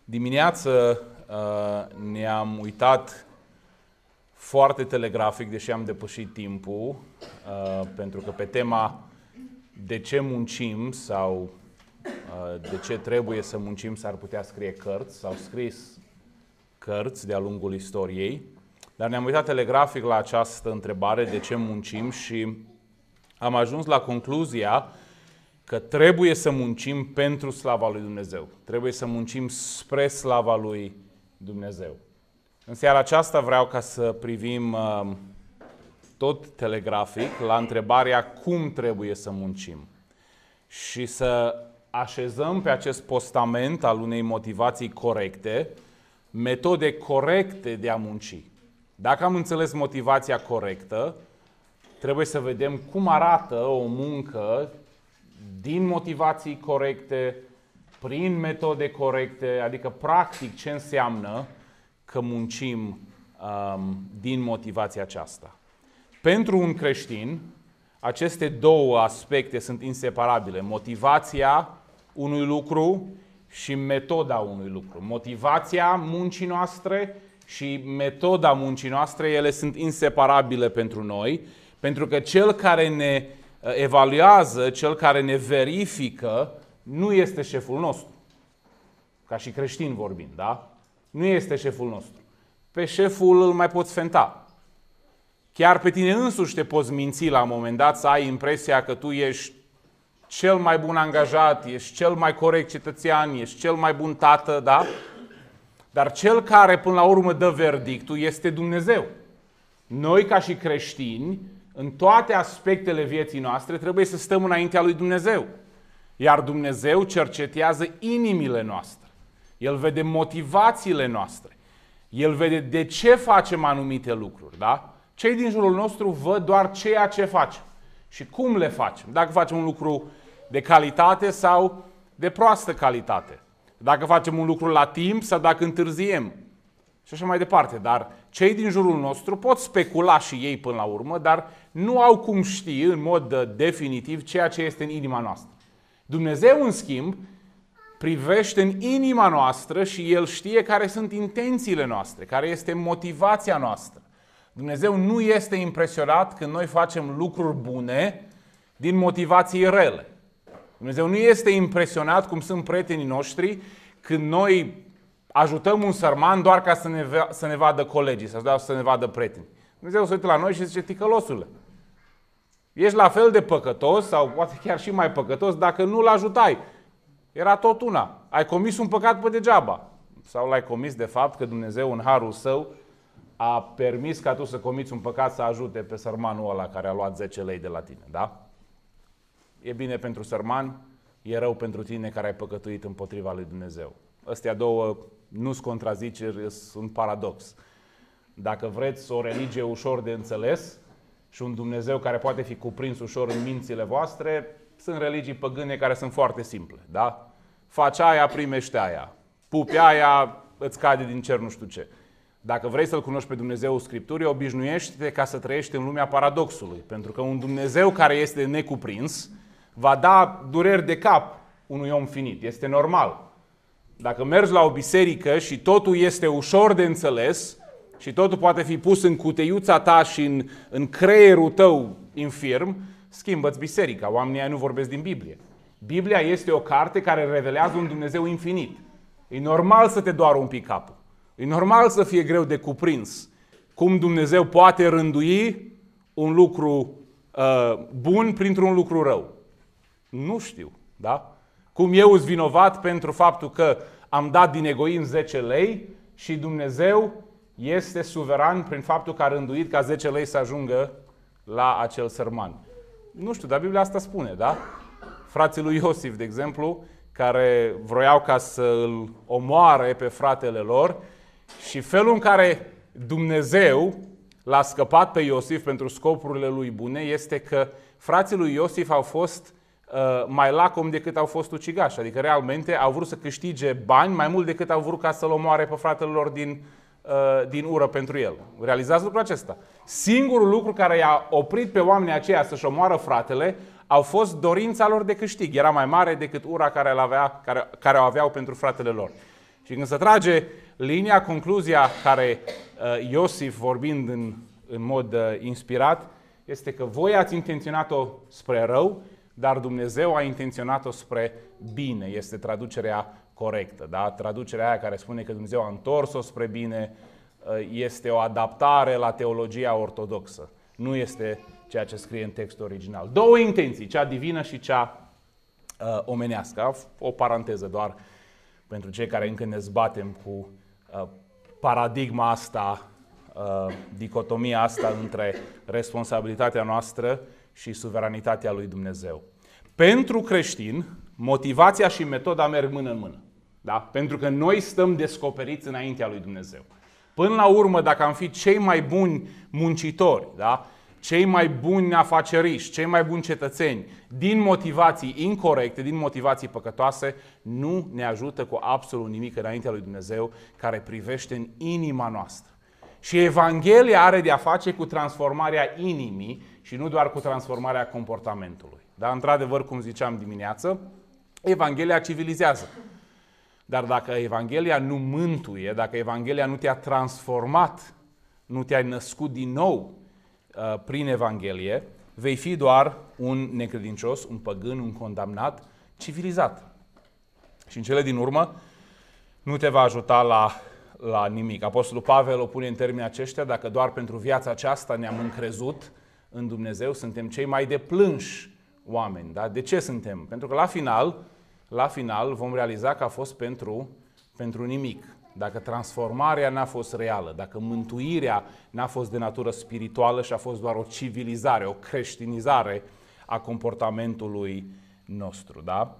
Dimineață ne-am uitat foarte telegrafic, deși am depășit timpul, pentru că pe tema de ce muncim sau de ce trebuie să muncim s-ar putea scrie cărți, s-au scris cărți de-a lungul istoriei, dar ne-am uitat telegrafic la această întrebare, de ce muncim, și am ajuns la concluzia că trebuie să muncim pentru slava lui Dumnezeu. Trebuie să muncim spre slava lui Dumnezeu. În seara aceasta vreau ca să privim tot telegrafic la întrebarea cum trebuie să muncim și să așezăm pe acest postament al unei motivații corecte, metode corecte de a munci. Dacă am înțeles motivația corectă, trebuie să vedem cum arată o muncă din motivații corecte, prin metode corecte, adică practic ce înseamnă că muncim din motivația aceasta. Pentru un creștin, aceste două aspecte sunt inseparabile. Motivația unui lucru și metoda unui lucru. Motivația muncii noastre și metoda muncii noastre, ele sunt inseparabile pentru noi, pentru că cel care ne evaluează, cel care ne verifică, nu este șeful nostru. Ca și creștin vorbind, da? Nu este șeful nostru. Pe șeful îl mai poți fenta. Chiar pe tine însuși te poți minți la un moment dat, să ai impresia că tu ești cel mai bun angajat, ești cel mai corect cetățean, ești cel mai bun tată, da? Dar cel care până la urmă dă verdictul este Dumnezeu. Noi ca și creștini, în toate aspectele vieții noastre, trebuie să stăm înaintea lui Dumnezeu. Iar Dumnezeu cercetează inimile noastre. El vede motivațiile noastre. El vede de ce facem anumite lucruri, da? Cei din jurul nostru văd doar ceea ce facem și cum le facem. Dacă facem un lucru de calitate sau de proastă calitate. Dacă facem un lucru la timp sau dacă întârziem. Și așa mai departe. Dar cei din jurul nostru pot specula și ei până la urmă, dar nu au cum ști în mod definitiv ceea ce este în inima noastră. Dumnezeu, în schimb, privește în inima noastră și El știe care sunt intențiile noastre, care este motivația noastră. Dumnezeu nu este impresionat când noi facem lucruri bune din motivații rele. Dumnezeu nu este impresionat cum sunt prietenii noștri când noi ajutăm un sărman doar ca să ne vadă colegii sau să ne vadă prietenii. Dumnezeu se uită la noi și zice: ticălosule, ești la fel de păcătos sau poate chiar și mai păcătos dacă nu-l ajutai. Era tot una. Ai comis un păcat pe degeaba. Sau l-ai comis de fapt că Dumnezeu în harul Său a permis ca tu să comiți un păcat să ajute pe sărmanul ăla care a luat 10 lei de la tine, da? E bine pentru sărman, e rău pentru tine care ai păcătuit împotriva lui Dumnezeu. Astea două nu-s contraziceri, sunt un paradox. Dacă vreți o religie ușor de înțeles și un Dumnezeu care poate fi cuprins ușor în mințile voastre, sunt religii păgâne care sunt foarte simple, da? Faci aia, primești aia. Pupi aia, îți cade din cer nu știu ce. Dacă vrei să-L cunoști pe Dumnezeu Scripturii, obișnuiește-te ca să trăiești în lumea paradoxului. Pentru că un Dumnezeu care este necuprins va da dureri de cap unui om finit. Este normal. Dacă mergi la o biserică și totul este ușor de înțeles și totul poate fi pus în cuteiuța ta și în creierul tău infirm, schimbă-ți biserica. Oamenii aia nu vorbesc din Biblie. Biblia este o carte care revelează un Dumnezeu infinit. E normal să te doară un pic capul. E normal să fie greu de cuprins cum Dumnezeu poate rândui un lucru bun printr-un lucru rău. Nu știu, da? Cum eu sunt vinovat pentru faptul că am dat din egoism 10 lei și Dumnezeu este suveran prin faptul că a rânduit ca 10 lei să ajungă la acel sărman. Nu știu, dar Biblia asta spune, da? Frații lui Iosif, de exemplu, care vroiau ca să îl omoare pe fratele lor, și felul în care Dumnezeu l-a scăpat pe Iosif pentru scopurile lui bune este că frații lui Iosif au fost mai lacomi decât au fost ucigași. Adică realmente au vrut să câștige bani mai mult decât au vrut ca să-l omoare pe fratele lor din ură pentru el. Realizați lucrul acesta. Singurul lucru care i-a oprit pe oamenii aceia să-și omoară fratele au fost dorința lor de câștig. Era mai mare decât ura care o aveau pentru fratele lor. Și când se trage linia, concluzia care Iosif, vorbind în mod inspirat, este că voi ați intenționat-o spre rău, dar Dumnezeu a intenționat-o spre bine. Este traducerea corectă. Da? Traducerea aia care spune că Dumnezeu a întors-o spre bine este o adaptare la teologia ortodoxă. Nu este ceea ce scrie în textul original. Două intenții, cea divină și cea omenească. O paranteză doar pentru cei care încă ne zbatem cu paradigma asta, dicotomia asta între responsabilitatea noastră și suveranitatea lui Dumnezeu. Pentru creștin, motivația și metoda merg mână în mână. Da? Pentru că noi stăm descoperiți înaintea lui Dumnezeu. Până la urmă, dacă am fi cei mai buni muncitori, da? Cei mai buni afaceriști, cei mai buni cetățeni, din motivații incorecte, din motivații păcătoase, nu ne ajută cu absolut nimic înaintea lui Dumnezeu, care privește în inima noastră. Și Evanghelia are de a face cu transformarea inimii și nu doar cu transformarea comportamentului. Dar, într-adevăr, cum ziceam dimineață, Evanghelia civilizează. Dar dacă Evanghelia nu mântuie, dacă Evanghelia nu te-a transformat, nu te-ai născut din nou prin Evanghelie, vei fi doar un necredincios, un păgân, un condamnat, civilizat. Și în cele din urmă nu te va ajuta la nimic. Apostolul Pavel o pune în termenii aceștia: dacă doar pentru viața aceasta ne-am încrezut în Dumnezeu, suntem cei mai deplânși oameni. Da? De ce suntem? Pentru că la final vom realiza că a fost pentru nimic. Dacă transformarea n-a fost reală, dacă mântuirea n-a fost de natură spirituală și a fost doar o civilizare, o creștinizare a comportamentului nostru. Da?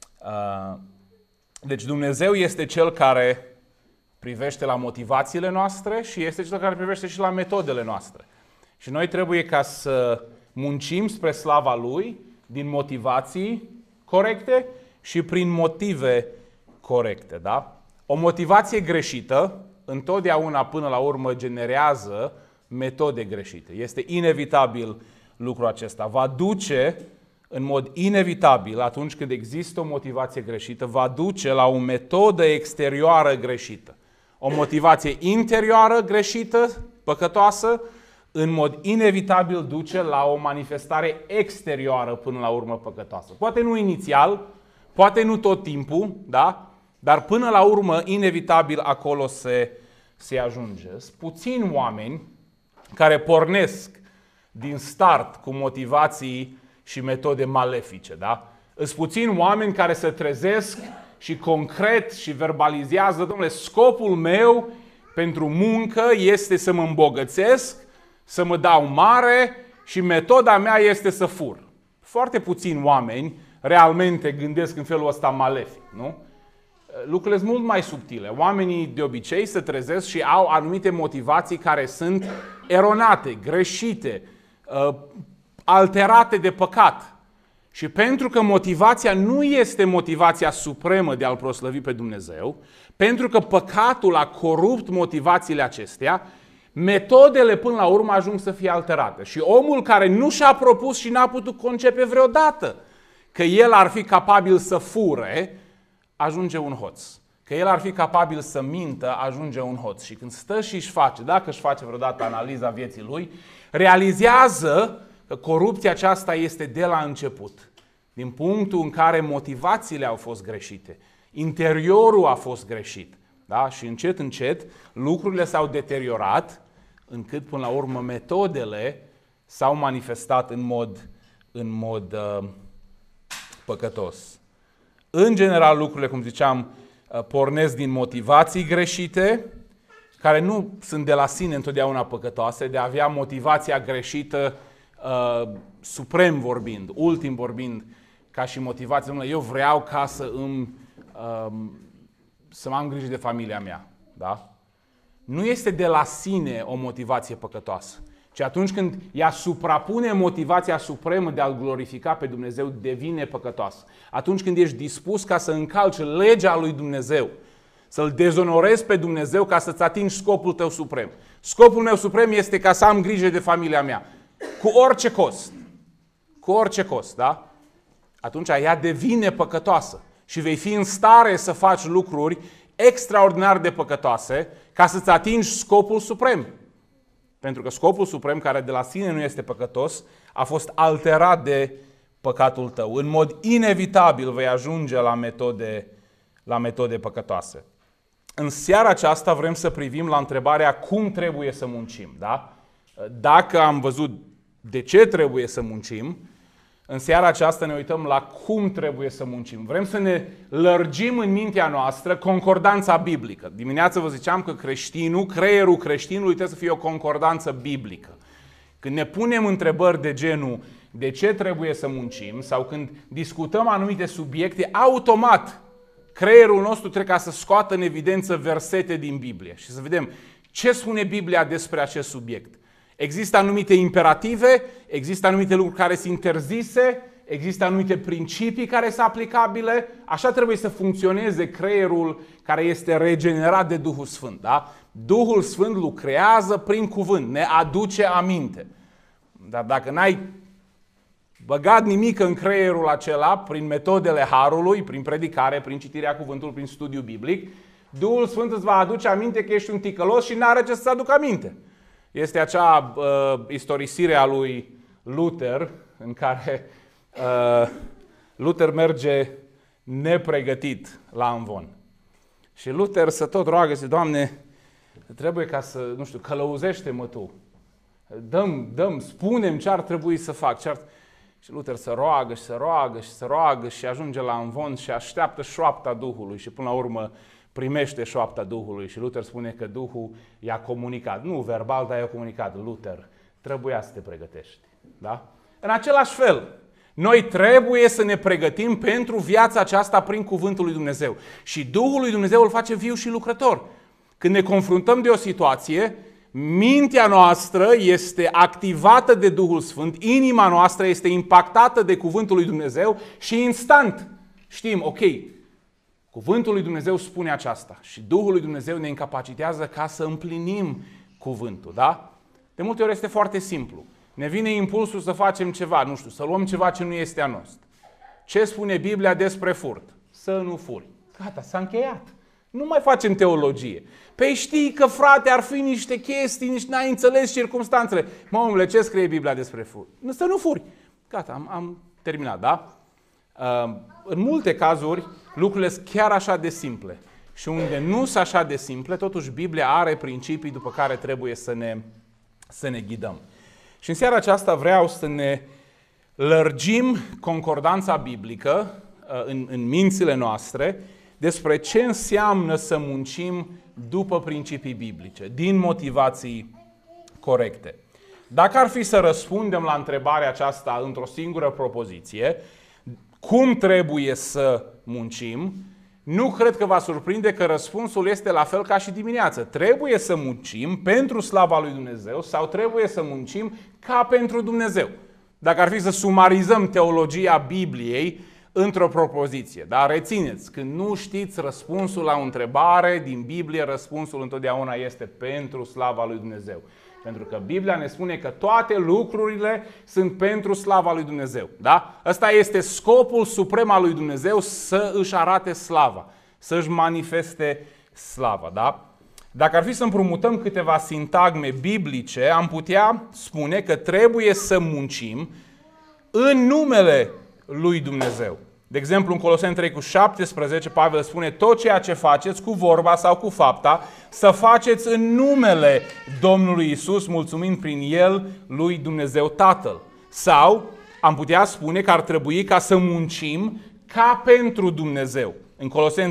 Deci Dumnezeu este Cel care privește la motivațiile noastre și este Cel care privește și la metodele noastre. Și noi trebuie ca să muncim spre slava Lui din motivații corecte și prin motive corecte. Da? O motivație greșită întotdeauna până la urmă generează metode greșite. Este inevitabil lucrul acesta. Va duce în mod inevitabil, atunci când există o motivație greșită, va duce la o metodă exterioară greșită. O motivație interioară greșită, păcătoasă, în mod inevitabil duce la o manifestare exterioară până la urmă păcătoasă. Poate nu inițial, poate nu tot timpul, da? Dar până la urmă, inevitabil, acolo se ajunge. Sunt puțini oameni care pornesc din start cu motivații și metode malefice. Da? Sunt puțini oameni care se trezesc și concret și verbalizează: domnule, scopul meu pentru muncă este să mă îmbogățesc, să mă dau mare și metoda mea este să fur. Foarte puțini oameni realmente gândesc în felul ăsta malefic, nu? Lucrurile sunt mult mai subtile. Oamenii de obicei se trezesc și au anumite motivații care sunt eronate, greșite, alterate de păcat. Și pentru că motivația nu este motivația supremă de a-L proslăvi pe Dumnezeu, pentru că păcatul a corupt motivațiile acestea, metodele până la urmă ajung să fie alterate. Și omul care nu și-a propus și n-a putut concepe vreodată că el ar fi capabil să fure, ajunge un hoț. Că el ar fi capabil să mintă, ajunge un hoț. Și când stă și își face, dacă își face vreodată analiza vieții lui, realizează că corupția aceasta este de la început. Din punctul în care motivațiile au fost greșite, interiorul a fost greșit. Da? Și încet, încet, lucrurile s-au deteriorat, încât până la urmă metodele s-au manifestat în mod păcătos. În general, lucrurile, cum ziceam, pornesc din motivații greșite, care nu sunt de la sine întotdeauna păcătoase, de a avea motivația greșită, suprem vorbind, ultim vorbind, ca și motivație. Eu vreau ca să mă am grijă de familia mea. Da? Nu este de la sine o motivație păcătoasă, ci atunci când ea suprapune motivația supremă de a-L glorifica pe Dumnezeu, devine păcătoasă. Atunci când ești dispus ca să încalci legea lui Dumnezeu, să-L dezonorezi pe Dumnezeu ca să-ți atingi scopul tău suprem. Scopul meu suprem este ca să am grijă de familia mea. Cu orice cost. Cu orice cost, da? Atunci ea devine păcătoasă și vei fi în stare să faci lucruri extraordinar de păcătoase ca să-ți atingi scopul suprem. Pentru că scopul suprem, care de la sine nu este păcătos, a fost alterat de păcatul tău. În mod inevitabil vei ajunge la metode păcătoase. În seara aceasta vrem să privim la întrebarea cum trebuie să muncim. Da? Dacă am văzut de ce trebuie să muncim, în seara aceasta ne uităm la cum trebuie să muncim. Vrem să ne lărgim în mintea noastră concordanța biblică. Dimineața vă ziceam că creierul creștinului trebuie să fie o concordanță biblică. Când ne punem întrebări de genul de ce trebuie să muncim sau când discutăm anumite subiecte, automat creierul nostru trebuie ca să scoată în evidență versete din Biblie și să vedem ce spune Biblia despre acest subiect. Există anumite imperative, există anumite lucruri care sunt interzise, există anumite principii care sunt aplicabile. Așa trebuie să funcționeze creierul care este regenerat de Duhul Sfânt. Da? Duhul Sfânt lucrează prin cuvânt, ne aduce aminte. Dar dacă n-ai băgat nimic în creierul acela, prin metodele Harului, prin predicare, prin citirea cuvântului, prin studiu biblic, Duhul Sfânt îți va aduce aminte că ești un ticălos și n-are ce să-ți aducă aminte. Este acea istorisire a lui Luther, în care Luther merge nepregătit la amvon. Și Luther se tot roagă, zice, Doamne, trebuie ca să, nu știu, călăuzește-mă Tu. Spune-mi ce ar trebui să fac. Și Luther se roagă și se roagă și se roagă și ajunge la amvon și așteaptă șoapta Duhului și până la urmă primește șoapta Duhului și Luther spune că Duhul i-a comunicat. Nu verbal, dar i-a comunicat. Luther, trebuia să te pregătești. Da? În același fel, noi trebuie să ne pregătim pentru viața aceasta prin cuvântul lui Dumnezeu. Și Duhul lui Dumnezeu îl face viu și lucrător. Când ne confruntăm de o situație, mintea noastră este activată de Duhul Sfânt, inima noastră este impactată de cuvântul lui Dumnezeu și instant știm, ok, cuvântul lui Dumnezeu spune aceasta și Duhul lui Dumnezeu ne incapacitează ca să împlinim cuvântul, da? De multe ori este foarte simplu. Ne vine impulsul să facem ceva, nu știu, să luăm ceva ce nu este a nostru. Ce spune Biblia despre furt? Să nu furi. Gata, s-a încheiat. Nu mai facem teologie. Păi știi că, frate, ar fi niște chestii, nici n-ai înțeles circumstanțele. Mă, omule, ce scrie Biblia despre furt? Să nu furi. Gata, am terminat, da? În multe cazuri, lucrurile sunt chiar așa de simple. Și unde nu sunt așa de simple, totuși Biblia are principii după care trebuie să ne ghidăm. Și în seara aceasta vreau să ne lărgim concordanța biblică în mințile noastre despre ce înseamnă să muncim după principii biblice, din motivații corecte. Dacă ar fi să răspundem la întrebarea aceasta într-o singură propoziție, cum trebuie să muncim, nu cred că va surprinde că răspunsul este la fel ca și dimineață. Trebuie să muncim pentru slava lui Dumnezeu sau trebuie să muncim ca pentru Dumnezeu. Dacă ar fi să sumarizăm teologia Bibliei într-o propoziție. Dar rețineți, când nu știți răspunsul la o întrebare din Biblie, răspunsul întotdeauna este pentru slava lui Dumnezeu. Pentru că Biblia ne spune că toate lucrurile sunt pentru slava lui Dumnezeu. Da? Ăsta este scopul suprem al lui Dumnezeu, să își arate slava, să își manifeste slava. Da? Dacă ar fi să împrumutăm câteva sintagme biblice, am putea spune că trebuie să muncim în numele lui Dumnezeu. De exemplu, în Coloseni 3:17, Pavel spune tot ceea ce faceți cu vorba sau cu fapta, să faceți în numele Domnului Isus, mulțumind prin El lui Dumnezeu Tatăl. Sau am putea spune că ar trebui ca să muncim ca pentru Dumnezeu. În Coloseni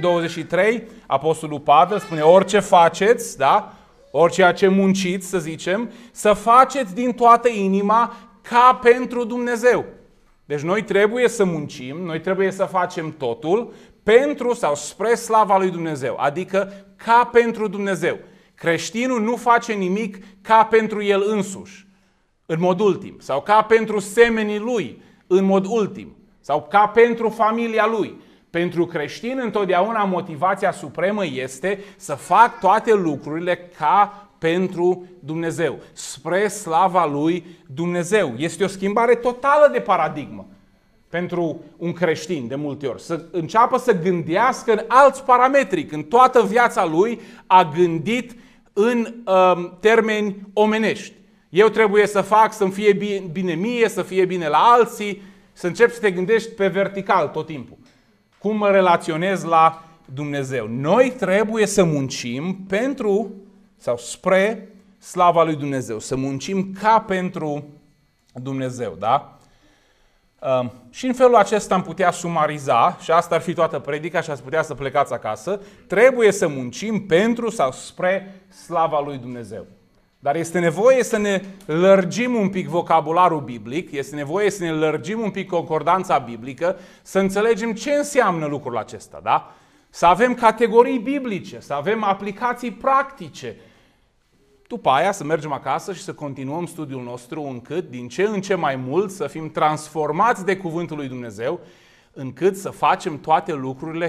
3:23, Apostolul Pavel spune orice faceți, da? Orice ce munciți, să zicem, să faceți din toată inima ca pentru Dumnezeu. Deci noi trebuie să muncim, noi trebuie să facem totul pentru sau spre slava lui Dumnezeu, adică ca pentru Dumnezeu. Creștinul nu face nimic ca pentru el însuși, în mod ultim, sau ca pentru semenii lui, în mod ultim, sau ca pentru familia lui. Pentru creștin întotdeauna motivația supremă este să fac toate lucrurile ca pentru Dumnezeu, spre slava lui Dumnezeu. Este o schimbare totală de paradigmă. pentru un creștin de multe ori. Să înceapă să gândească în alți parametri, când toată viața lui a gândit în termeni omenești. Eu trebuie să fac să-mi fie bine mie, să fie bine la alții, să începi să te gândești pe vertical tot timpul. Cum mă relaționez la Dumnezeu? Noi trebuie să muncim pentru sau spre slava lui Dumnezeu, să muncim ca pentru Dumnezeu, da? Și în felul acesta am putea sumariza, și asta ar fi toată predica și ați putea să plecați acasă, trebuie să muncim pentru sau spre slava lui Dumnezeu. Dar este nevoie să ne lărgim un pic vocabularul biblic, este nevoie să ne lărgim un pic concordanța biblică, să înțelegem ce înseamnă lucrul acesta, da? Să avem categorii biblice, să avem aplicații practice. După aia să mergem acasă și să continuăm studiul nostru încât din ce în ce mai mult să fim transformați de cuvântul lui Dumnezeu, încât să facem toate lucrurile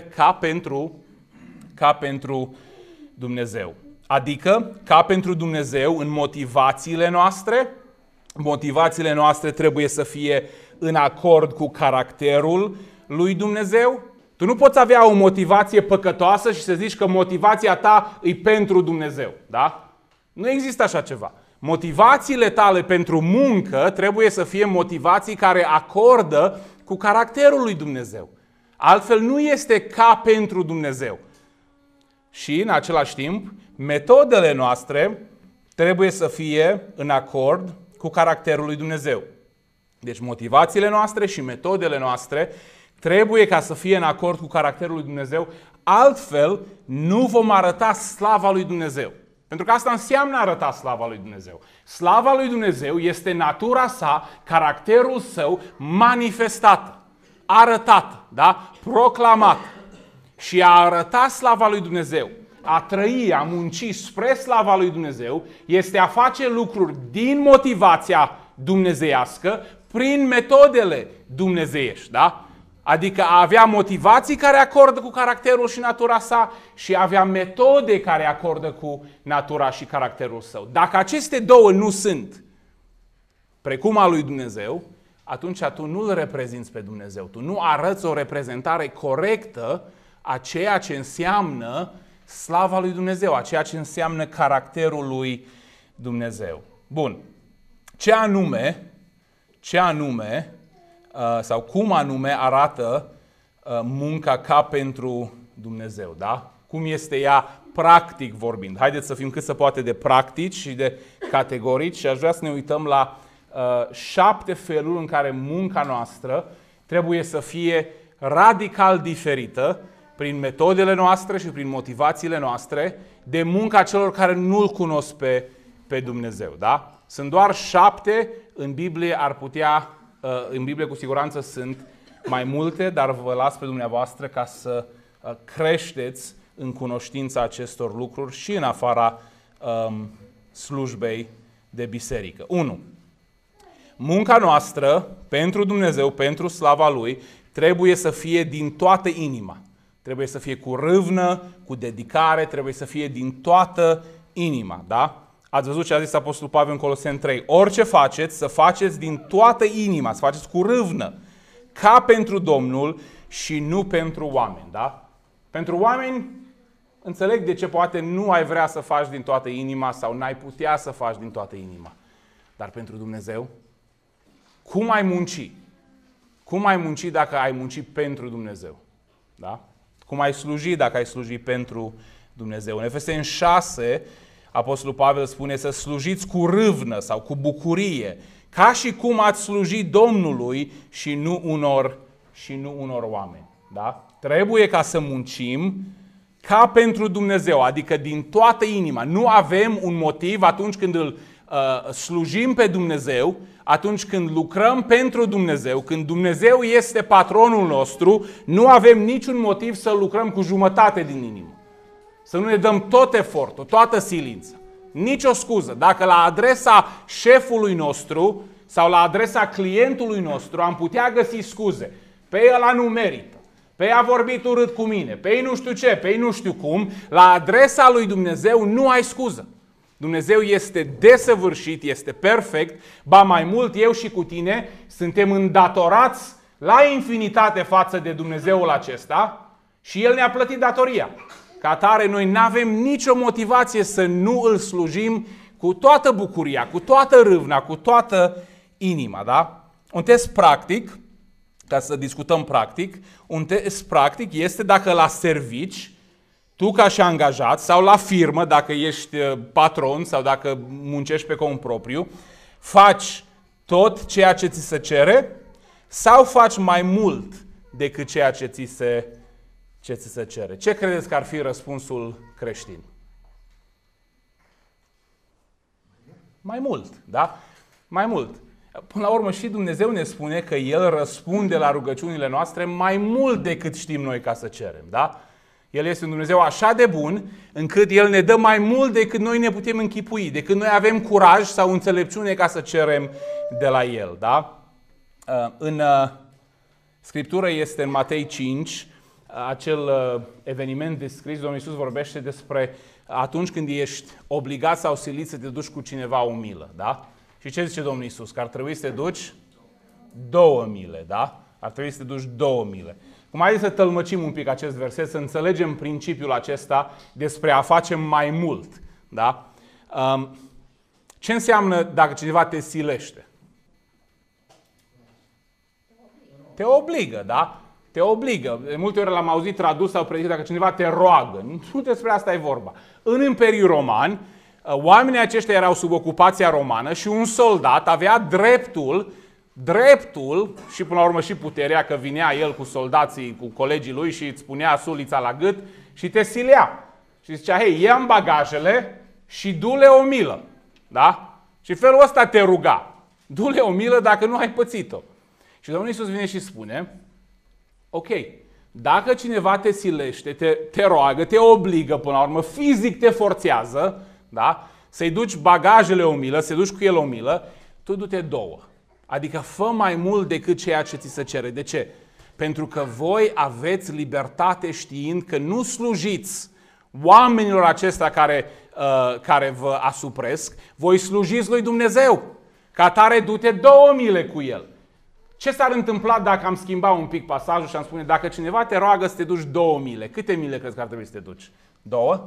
ca pentru Dumnezeu. Adică, ca pentru Dumnezeu, în motivațiile noastre. Motivațiile noastre trebuie să fie în acord cu caracterul lui Dumnezeu. Tu nu poți avea o motivație păcătoasă și să zici că motivația ta e pentru Dumnezeu, da? Nu există așa ceva. Motivațiile tale pentru muncă trebuie să fie motivații care acordă cu caracterul lui Dumnezeu. Altfel nu este ca pentru Dumnezeu. Și în același timp, metodele noastre trebuie să fie în acord cu caracterul lui Dumnezeu. Deci motivațiile noastre și metodele noastre trebuie ca să fie în acord cu caracterul lui Dumnezeu, altfel nu vom arăta slava lui Dumnezeu. Pentru că asta înseamnă a arăta slava lui Dumnezeu. Slava lui Dumnezeu este natura sa, caracterul său manifestată, arătată, da? Proclamată. Și a arăta slava lui Dumnezeu, a trăi, a munci spre slava lui Dumnezeu, este a face lucruri din motivația dumnezeiască prin metodele dumnezeiești, da? Adică a avea motivații care acordă cu caracterul și natura sa și a avea metode care acordă cu natura și caracterul său. Dacă aceste două nu sunt precum a lui Dumnezeu, atunci tu nu îl reprezinți pe Dumnezeu. Tu nu arăți o reprezentare corectă a ceea ce înseamnă slava lui Dumnezeu, a ceea ce înseamnă caracterul lui Dumnezeu. Bun. Ce anume sau cum anume arată munca ca pentru Dumnezeu, da? Cum este ea practic vorbind. Haideți să fim cât se poate de practici și de categorici și aș vrea să ne uităm la 7 feluri în care munca noastră trebuie să fie radical diferită prin metodele noastre și prin motivațiile noastre de munca celor care nu-L cunosc pe Dumnezeu, da? Sunt doar 7, în Biblie în Biblie cu siguranță sunt mai multe, dar vă las pe dumneavoastră ca să creșteți în cunoștința acestor lucruri și în afara slujbei de biserică. 1. Munca noastră pentru Dumnezeu, pentru slava Lui, trebuie să fie din toată inima. Trebuie să fie cu râvnă, cu dedicare, trebuie să fie din toată inima, da? Ați văzut ce a zis Apostolul Pavel în Coloseni 3. Orice faceți, să faceți din toată inima, să faceți cu râvnă, ca pentru Domnul și nu pentru oameni, da? Pentru oameni, înțeleg de ce poate nu ai vrea să faci din toată inima sau n-ai putea să faci din toată inima. Dar pentru Dumnezeu, cum ai munci? Cum ai munci dacă ai munci pentru Dumnezeu? Da? Cum ai sluji dacă ai sluji pentru Dumnezeu? În Efeseni 6, Apostolul Pavel spune să slujiți cu râvnă sau cu bucurie, ca și cum ați slujit Domnului și nu unor oameni. Da? Trebuie ca să muncim ca pentru Dumnezeu, adică din toată inima. Nu avem un motiv atunci când îl slujim pe Dumnezeu, atunci când lucrăm pentru Dumnezeu, când Dumnezeu este patronul nostru, nu avem niciun motiv să lucrăm cu jumătate din inimă. Să nu ne dăm tot efortul, toată silința. Nici o scuză. Dacă la adresa șefului nostru sau la adresa clientului nostru am putea găsi scuze, pe ăla nu merită, pe ea a vorbit urât cu mine, pe ei nu știu ce, pe ei nu știu cum, la adresa lui Dumnezeu nu ai scuză. Dumnezeu este desăvârșit, este perfect, ba mai mult eu și cu tine suntem îndatorați la infinitate față de Dumnezeul acesta și El ne-a plătit datoria. Ca atare, noi nu avem nicio motivație să nu îl slujim cu toată bucuria, cu toată râvna, cu toată inima. Da? Un test practic, ca să discutăm practic, un test practic este dacă la servici, tu ca și angajat, sau la firmă, dacă ești patron sau dacă muncești pe cont propriu, faci tot ceea ce ți se cere sau faci mai mult decât ceea ce ți se cere. Ce credeți că ar fi răspunsul creștin? Mai mult, da? Mai mult. Până la urmă și Dumnezeu ne spune că El răspunde la rugăciunile noastre mai mult decât știm noi ca să cerem, da? El este un Dumnezeu așa de bun încât El ne dă mai mult decât noi ne putem închipui, decât noi avem curaj sau înțelepciune ca să cerem de la El, da? În Scriptură este în Matei 5, acel eveniment descris, Domnul Iisus vorbește despre atunci când ești obligat sau silit să te duci cu cineva o milă, da? Și ce zice Domnul Iisus? Că ar trebui să te duci 2 mile, da? Ar trebui să te duci 2 mile. Cum ai zis să tălmăcim un pic acest verset, să înțelegem principiul acesta despre a face mai mult, da? Ce înseamnă dacă cineva te silește? Te obligă, da? Te obligă. De multe ori l-am auzit tradus sau predicit dacă cineva te roagă. Nu despre asta e vorba. În Imperiul Roman, oamenii aceștia erau sub ocupația romană și un soldat avea dreptul și până la urmă și puterea, că vinea el cu soldații, cu colegii lui și îți punea sulița la gât și te silea. Și zicea, hei, ia-mi bagajele și du-le o milă. Da? Și felul ăsta te ruga. Du-le o milă dacă nu ai pățit-o. Și Domnul Iisus vine și spune, ok, dacă cineva te silește, te roagă, te obligă până la urmă, fizic te forțează, da? Să-i duci bagajele o milă, să-i duci cu el o milă, tu du-te 2. Adică fă mai mult decât ceea ce ți se cere. De ce? Pentru că voi aveți libertate știind că nu slujiți oamenilor acestea care vă asupresc, voi slujiți lui Dumnezeu. Ca atare, du-te 2 mile cu el. Ce s-ar întâmpla dacă am schimbat un pic pasajul și am spune, dacă cineva te roagă să te duci 2 mile, câte mile crezi că ar trebui să te duci? 2?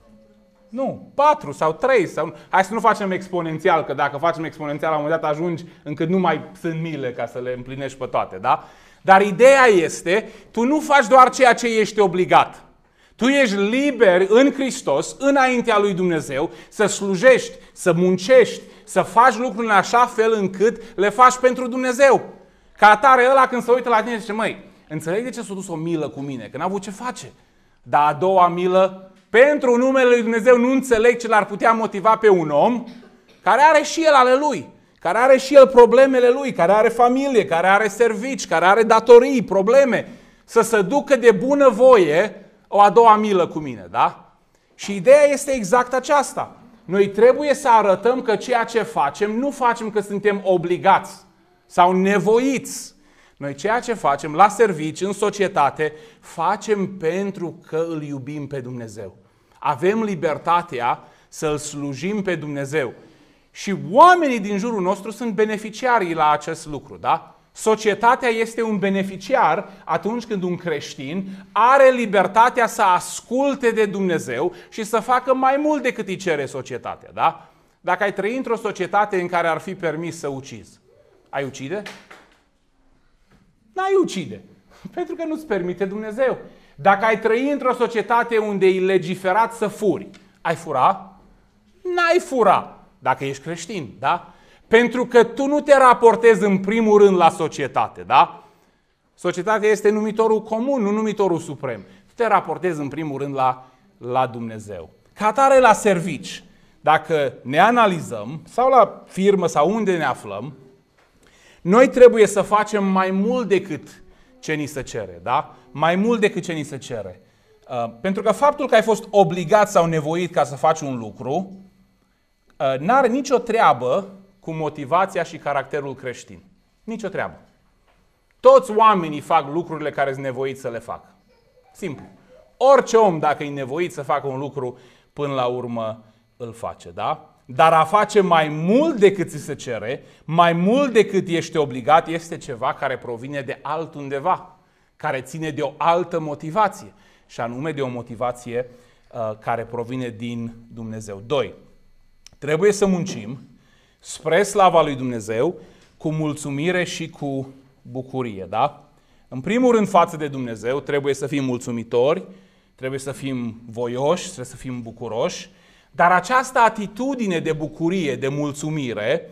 Nu, 4 sau 3. Sau... Hai să nu facem exponențial, că dacă facem exponențial la un moment dat ajungi încât nu mai sunt mile ca să le împlinești pe toate, da? Dar ideea este, tu nu faci doar ceea ce ești obligat. Tu ești liber în Hristos, înaintea lui Dumnezeu, să slujești, să muncești, să faci lucruri în așa fel încât le faci pentru Dumnezeu. Ca atare ăla când se uită la tine zice, măi, înțeleg de ce s-a dus o milă cu mine, că n-a avut ce face. Dar a doua milă, pentru numele lui Dumnezeu nu înțeleg ce l-ar putea motiva pe un om care are și el ale lui, care are și el problemele lui, care are familie, care are servici, care are datorii, probleme, să se ducă de bună voie o a doua milă cu mine, da? Și ideea este exact aceasta. Noi trebuie să arătăm că ceea ce facem, nu facem că suntem obligați sau nevoiți. Noi ceea ce facem la servici, în societate, facem pentru că îl iubim pe Dumnezeu. Avem libertatea să-L slujim pe Dumnezeu. Și oamenii din jurul nostru sunt beneficiarii la acest lucru, da? Societatea este un beneficiar atunci când un creștin are libertatea să asculte de Dumnezeu și să facă mai mult decât îi cere societatea, da? Dacă ai trăi într-o societate în care ar fi permis să ucizi, ai ucide? N-ai ucide, pentru că nu-ți permite Dumnezeu. Dacă ai trăi într-o societate unde e legiferat să furi, ai fura? N-ai fura, dacă ești creștin, da? Pentru că tu nu te raportezi în primul rând la societate, da? Societatea este numitorul comun, nu numitorul suprem. Tu te raportezi în primul rând la Dumnezeu. Ca atare la servici, dacă ne analizăm, sau la firmă sau unde ne aflăm, noi trebuie să facem mai mult decât ce ni se cere, da? Mai mult decât ce ni se cere. Pentru că faptul că ai fost obligat sau nevoit ca să faci un lucru, n-are nicio treabă cu motivația și caracterul creștin. Nicio treabă. Toți oamenii fac lucrurile care sunt nevoiți să le facă. Simplu. Orice om, dacă e nevoit să facă un lucru, până la urmă îl face, da? Dar a face mai mult decât ți se cere, mai mult decât ești obligat, este ceva care provine de altundeva, care ține de o altă motivație, și anume de o motivație care provine din Dumnezeu. 2. Trebuie să muncim spre slava lui Dumnezeu cu mulțumire și cu bucurie, da? În primul rând, față de Dumnezeu, trebuie să fim mulțumitori, trebuie să fim voioși, trebuie să fim bucuroși, dar această atitudine de bucurie, de mulțumire,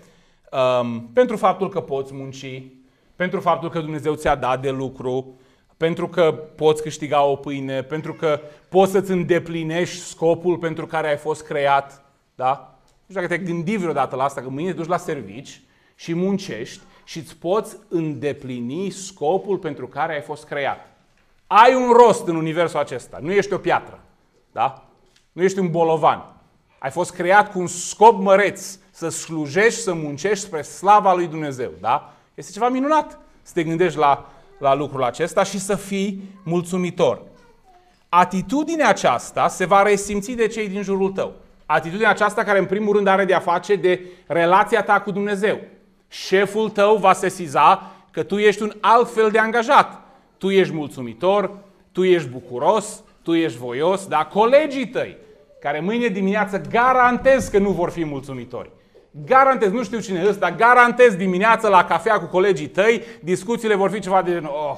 pentru faptul că poți munci, pentru faptul că Dumnezeu ți-a dat de lucru, pentru că poți câștiga o pâine, pentru că poți să-ți îndeplinești scopul pentru care ai fost creat, da? Nu știu dacă te-ai gândit vreodată la asta, că mâine te duci la servici și muncești și îți poți îndeplini scopul pentru care ai fost creat. Ai un rost în universul acesta, nu ești o piatră, da? Nu ești un bolovan. Ai fost creat cu un scop măreț, să slujești, să muncești spre slava lui Dumnezeu, da? Este ceva minunat să te gândești la lucrul acesta și să fii mulțumitor. Atitudinea aceasta se va resimți de cei din jurul tău. Atitudinea aceasta care în primul rând are de a face de relația ta cu Dumnezeu. Șeful tău va sesiza că tu ești un alt fel de angajat. Tu ești mulțumitor, tu ești bucuros, tu ești voios, dar colegii tăi, care mâine dimineață garantez că nu vor fi mulțumitori. Garantez, nu știu cine este, dar garantez dimineața la cafea cu colegii tăi, discuțiile vor fi ceva de genul,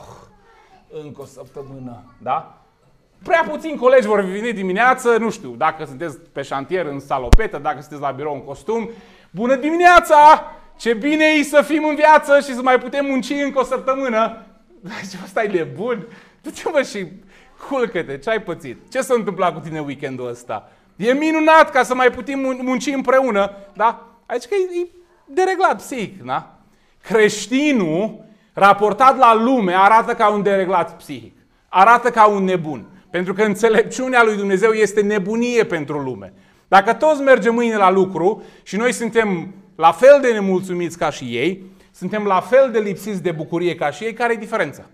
încă o săptămână, da? Prea puțini colegi vor veni dimineață, nu știu, dacă sunteți pe șantier în salopetă, dacă sunteți la birou în costum. Bună dimineața! Ce bine e să fim în viață și să mai putem munci încă o săptămână. Ce ăsta e nebun? Du-te-mă și culcă-te, ce ai pățit? Ce s-a întâmplat cu tine weekendul ăsta? E minunat ca să mai putem munci împreună, da? Aici că e dereglat psihic, da? Creștinul, raportat la lume, arată ca un dereglat psihic. Arată ca un nebun. Pentru că înțelepciunea lui Dumnezeu este nebunie pentru lume. Dacă toți mergem mâine la lucru și noi suntem la fel de nemulțumiți ca și ei, suntem la fel de lipsiți de bucurie ca și ei, care e diferența?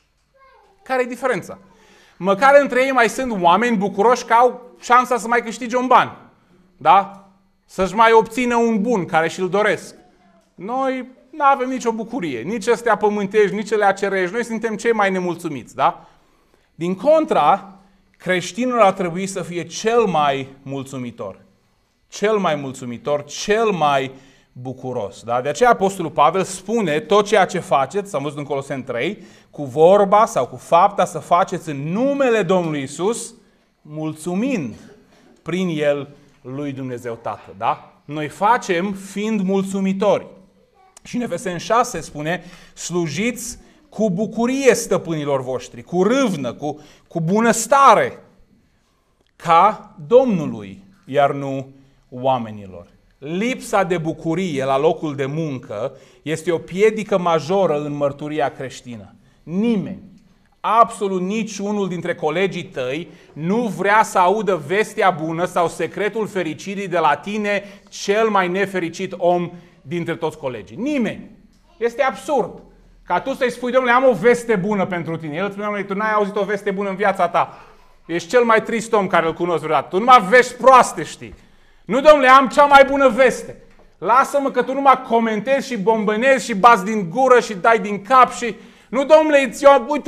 Care e diferența? Măcar între ei mai sunt oameni bucuroși că au șansa să mai câștige un ban. Da? Să-și mai obțină un bun care și-l doresc. Noi nu avem nicio bucurie, nici astea pământești, nici ele cerești. Noi suntem cei mai nemulțumiți, da? Din contra, creștinul ar trebui să fie cel mai mulțumitor. Cel mai mulțumitor, cel mai bucuros. Da? De aceea Apostolul Pavel spune tot ceea ce faceți, am văzut în Coloseni 3, cu vorba sau cu fapta să faceți în numele Domnului Iisus, mulțumind prin El lui Dumnezeu Tatăl. Da? Noi facem fiind mulțumitori. Și în Efeseni 6 spune, slujiți cu bucurie stăpânilor voștri, cu râvnă, cu bunăstare, ca Domnului, iar nu oamenilor. Lipsa de bucurie la locul de muncă este o piedică majoră în mărturia creștină. Nimeni, absolut niciunul dintre colegii tăi nu vrea să audă vestea bună sau secretul fericirii de la tine, cel mai nefericit om dintre toți colegii. Nimeni. Este absurd. Ca tu să-i spui, domnule, am o veste bună pentru tine. El spune, domnule, tu n-ai auzit o veste bună în viața ta. Ești cel mai trist om care îl cunosc vreodată. Tu numai vești proaste știi. Nu, domnule, am cea mai bună veste. Lasă-mă că tu numai comentezi și bombănezi și bați din gură și dai din cap și... Nu, domnule, uite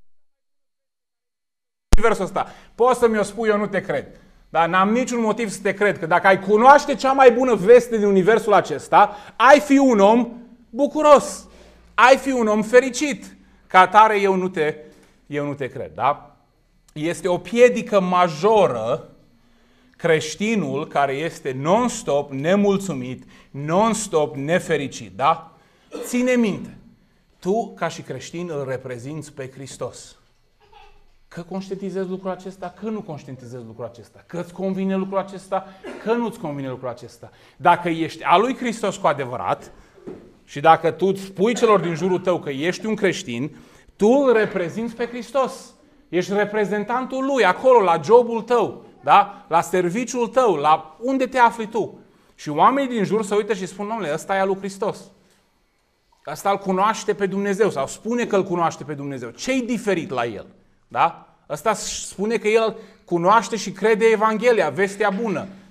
universul ăsta. Poți să mi-o spui, eu nu te cred. Dar n-am niciun motiv să te cred. Că dacă ai cunoaște cea mai bună veste din universul acesta, ai fi un om bucuros. Ai fi un om fericit. Ca atare eu nu te cred. Da? Este o piedică majoră creștinul care este non-stop nemulțumit, non-stop nefericit. Da? Ține minte. Tu, ca și creștin, îl reprezinți pe Hristos. Că conștientizezi lucrul acesta, că nu conștientizezi lucrul acesta. Că îți convine lucrul acesta, că nu-ți convine lucrul acesta. Dacă ești a lui Hristos cu adevărat și dacă tu îți spui celor din jurul tău că ești un creștin, tu îl reprezinți pe Hristos. Ești reprezentantul lui acolo, la jobul tău, da? La serviciul tău, la unde te afli tu. Și oamenii din jur se uită și spun, domnule, ăsta e al lui Hristos. Ăsta îl cunoaște pe Dumnezeu sau spune că îl cunoaște pe Dumnezeu. Ce-i diferit la el? Da? Ăsta spune că el cunoaște și crede Evanghelia, vestea bună.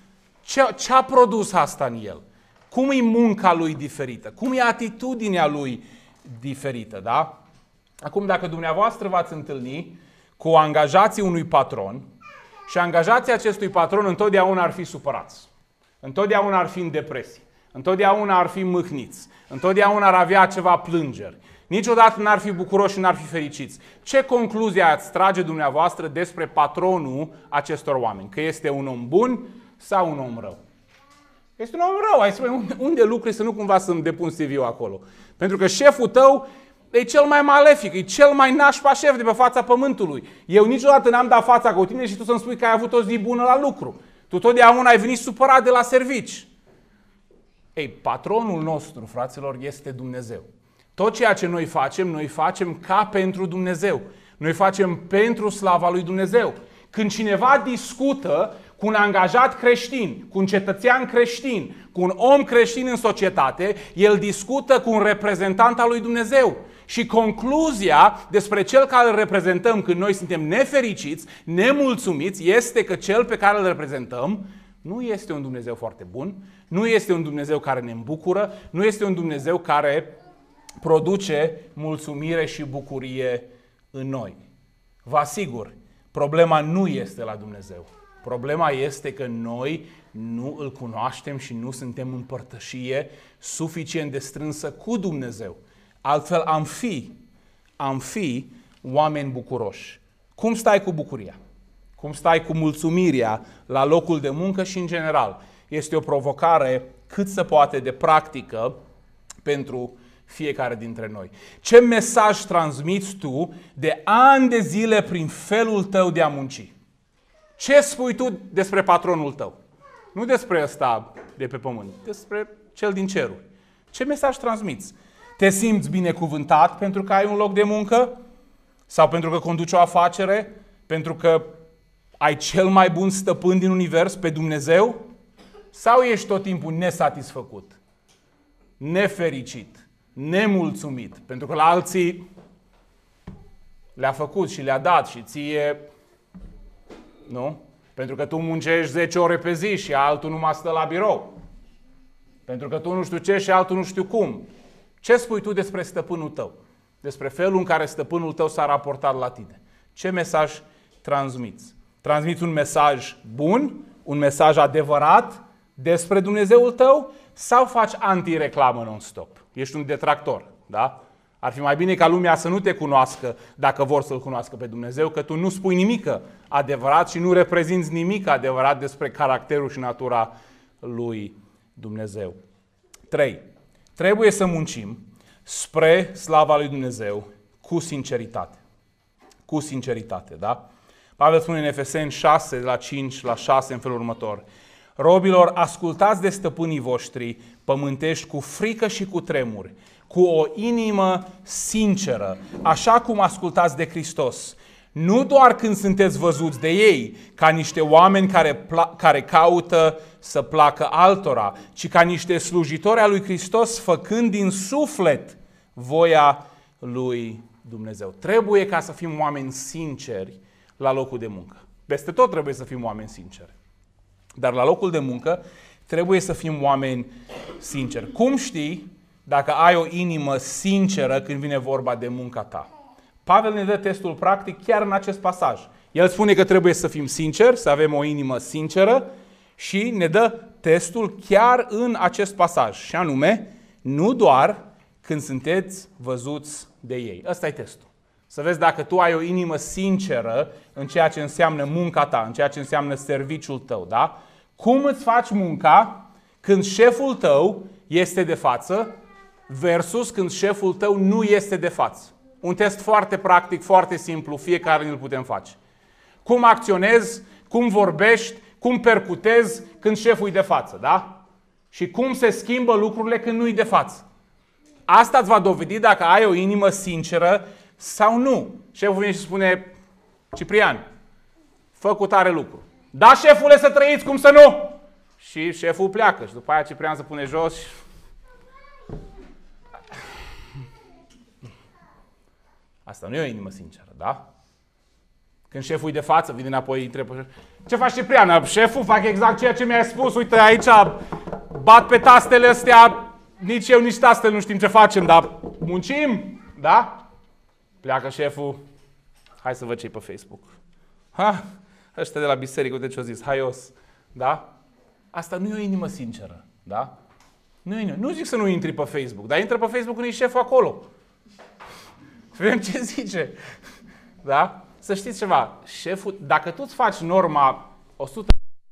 Ce a produs asta în el? Cum e munca lui diferită? Cum e atitudinea lui diferită, da? Acum, dacă dumneavoastră v-ați întâlni cu angajații unui patron și angajații acestui patron întotdeauna ar fi supărați, întotdeauna ar fi în depresie, întotdeauna ar fi mâhniți, întotdeauna ar avea ceva plângeri, niciodată n-ar fi bucuroși și n-ar fi fericiți. Ce concluzie ați trage dumneavoastră despre patronul acestor oameni? Că este un om bun sau un om rău? Este un om rău. Hai să spui unde lucrezi, să nu cumva să-mi depun CV-ul acolo. Pentru că șeful tău e cel mai malefic, e cel mai nașpa șef de pe fața pământului. Eu niciodată n-am dat fața cu tine și tu să-mi spui că ai avut o zi bună la lucru. Tu totdeauna ai venit supărat de la servici. Ei, patronul nostru, fraților, este Dumnezeu. Tot ceea ce noi facem ca pentru Dumnezeu. Noi facem pentru slava lui Dumnezeu. Când cineva discută cu un angajat creștin, cu un cetățean creștin, cu un om creștin în societate, el discută cu un reprezentant al lui Dumnezeu. Și concluzia despre cel care îl reprezentăm când noi suntem nefericiți, nemulțumiți, este că cel pe care îl reprezentăm nu este un Dumnezeu foarte bun, nu este un Dumnezeu care ne îmbucură, nu este un Dumnezeu care produce mulțumire și bucurie în noi. Vă asigur, problema nu este la Dumnezeu. Problema este că noi nu îl cunoaștem și nu suntem în părtășie suficient de strânsă cu Dumnezeu. Altfel am fi oameni bucuroși. Cum stai cu bucuria? Cum stai cu mulțumirea la locul de muncă și în general? Este o provocare cât se poate de practică pentru fiecare dintre noi. Ce mesaj transmiți tu de ani de zile prin felul tău de a munci? Ce spui tu despre patronul tău? Nu despre ăsta de pe pământ, despre cel din ceruri. Ce mesaj transmiți? Te simți binecuvântat pentru că ai un loc de muncă? Sau pentru că conduci o afacere? Pentru că ai cel mai bun stăpân din univers, pe Dumnezeu? Sau ești tot timpul nesatisfăcut, nefericit, nemulțumit? Pentru că la alții le-a făcut și le-a dat și ție, nu? Pentru că tu muncești 10 ore pe zi și altul nu mai stă la birou. Pentru că tu nu știu ce și altul nu știu cum. Ce spui tu despre stăpânul tău? Despre felul în care stăpânul tău s-a raportat la tine? Ce mesaj transmiți? Transmiți un mesaj bun, un mesaj adevărat despre Dumnezeul tău sau faci anti-reclamă non-stop? Ești un detractor, da? Ar fi mai bine ca lumea să nu te cunoască dacă vor să-L cunoască pe Dumnezeu, că tu nu spui nimic adevărat și nu reprezinți nimic adevărat despre caracterul și natura lui Dumnezeu. 3. Trebuie să muncim spre slava lui Dumnezeu cu sinceritate. Cu sinceritate, da? Pavel spune în Efeseni 6, de la 5 la 6, în felul următor. Robilor, ascultați de stăpânii voștri pământești cu frică și cu tremur, cu o inimă sinceră, așa cum ascultați de Hristos. Nu doar când sunteți văzuți de ei, ca niște oameni care caută să placă altora, ci ca niște slujitori ai lui Hristos, făcând din suflet voia lui Dumnezeu. Trebuie ca să fim oameni sinceri la locul de muncă. Peste tot trebuie să fim oameni sinceri. Dar la locul de muncă trebuie să fim oameni sinceri. Cum știi dacă ai o inimă sinceră când vine vorba de munca ta? Pavel ne dă testul practic chiar în acest pasaj. El spune că trebuie să fim sinceri, să avem o inimă sinceră și ne dă testul chiar în acest pasaj. Și anume, nu doar când sunteți văzuți de ei. Ăsta e testul. Să vezi dacă tu ai o inimă sinceră în ceea ce înseamnă munca ta, în ceea ce înseamnă serviciul tău, da? Cum îți faci munca când șeful tău este de față versus când șeful tău nu este de față? Un test foarte practic, foarte simplu, fiecare îl putem face. Cum acționezi, cum vorbești, cum percutezi când șeful e de față, da? Și cum se schimbă lucrurile când nu e de față. Asta îți va dovedi dacă ai o inimă sinceră sau nu. Șeful vine și spune, Ciprian, fă cu tare lucru. Da, șefule, să trăiți, cum să nu? Și șeful pleacă și după aia Ciprian se pune jos și... Asta nu e o inimă sinceră, da? Când șeful e de față, vine înapoi, îi întreb, ce faci, Ciprian? Șeful, fac exact ceea ce mi-ai spus, uite aici, bat pe tastele astea, nici eu, nici tastele nu știm ce facem, dar muncim, da? Pleacă șeful, hai să văd ce-i pe Facebook. Ha, ăștia de la biserică, uite ce-o zis, haios, da? Asta nu e o inimă sinceră, da? Nu zic să nu intri pe Facebook, dar intră pe Facebook când e șeful acolo. Vedem ce zice, da? Să știți ceva, șeful, dacă tu îți faci norma 100,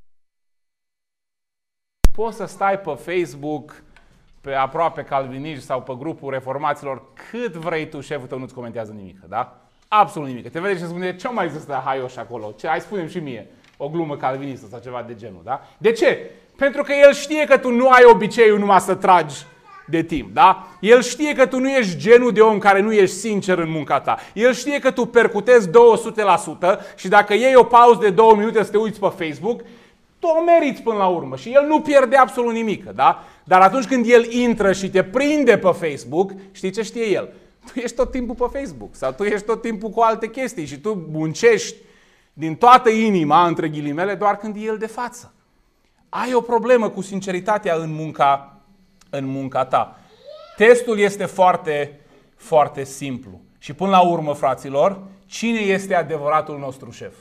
poți să stai pe Facebook, pe aproape calviniști sau pe grupul reformaților, cât vrei tu, șeful tău nu-ți comentează nimic, da? Absolut nimic. Te vede și spune, ce mai zis ăsta haioș acolo? Hai, spune-mi și mie, o glumă calvinistă sau ceva de genul, da? De ce? Pentru că el știe că tu nu ai obiceiul numai să tragi de timp, da? El știe că tu nu ești genul de om care nu ești sincer în munca ta. El știe că tu percutezi 200% și dacă iei o pauză de 2 minute să te uiți pe Facebook, tu o meriți până la urmă și el nu pierde absolut nimic, da? Dar atunci când el intră și te prinde pe Facebook, știi ce știe el? Tu ești tot timpul pe Facebook sau tu ești tot timpul cu alte chestii și tu muncești din toată inima, între ghilimele, doar când e el de față. Ai o problemă cu sinceritatea în munca ta. Testul este foarte, foarte simplu. Și până la urmă, fraților, cine este adevăratul nostru șef?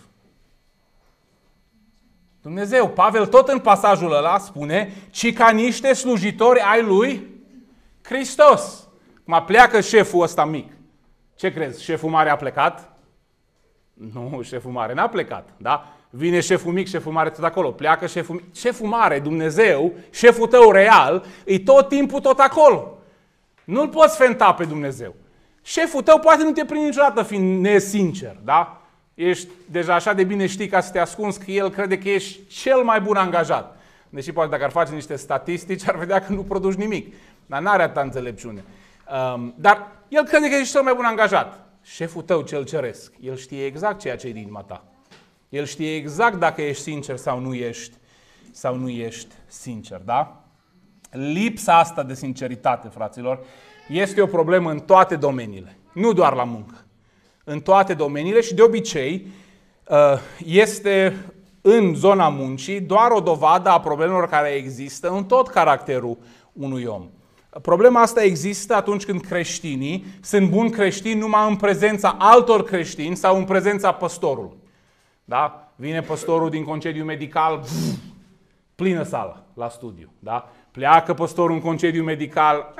Dumnezeu. Pavel tot în pasajul ăla spune, ci ca niște slujitori ai lui Hristos. Acum pleacă șeful ăsta mic. Ce crezi? Șeful mare a plecat? Nu, șeful mare n-a plecat, da? Vine șeful mic, șeful mare tot acolo. Pleacă șeful mic. Șeful mare, Dumnezeu, șeful tău real, e tot timpul tot acolo. Nu-l poți fenta pe Dumnezeu. Șeful tău poate nu te prinde niciodată fiind nesincer, da? Ești deja așa de bine știi ca să te ascunzi că el crede că ești cel mai bun angajat. Deși poate dacă ar face niște statistici ar vedea că nu produci nimic. Dar n-are atâta înțelepciune. Dar el crede că ești cel mai bun angajat. Șeful tău cel ceresc, el știe exact ceea ce e din inima ta. El știe exact dacă ești sincer sau nu ești sincer, da? Lipsa asta de sinceritate, fraților, este o problemă în toate domeniile, nu doar la muncă. În toate domeniile și de obicei este în zona muncii doar o dovadă a problemelor care există în tot caracterul unui om. Problema asta există atunci când creștinii sunt buni creștini numai în prezența altor creștini sau în prezența păstorului. Da? Vine păstorul din concediu medical, plină sală la studiu. Da? Pleacă păstorul în concediu medical,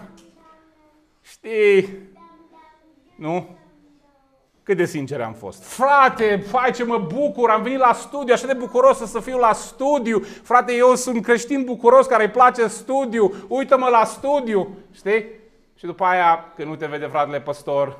știi, nu? Cât de sincer am fost. Frate, fai ce mă bucur, am venit la studiu, așa de bucuros să fiu la studiu. Frate, eu sunt creștin bucuros care îi place studiu, uită-mă la studiu, știi? Și după aia, când nu te vede fratele păstor,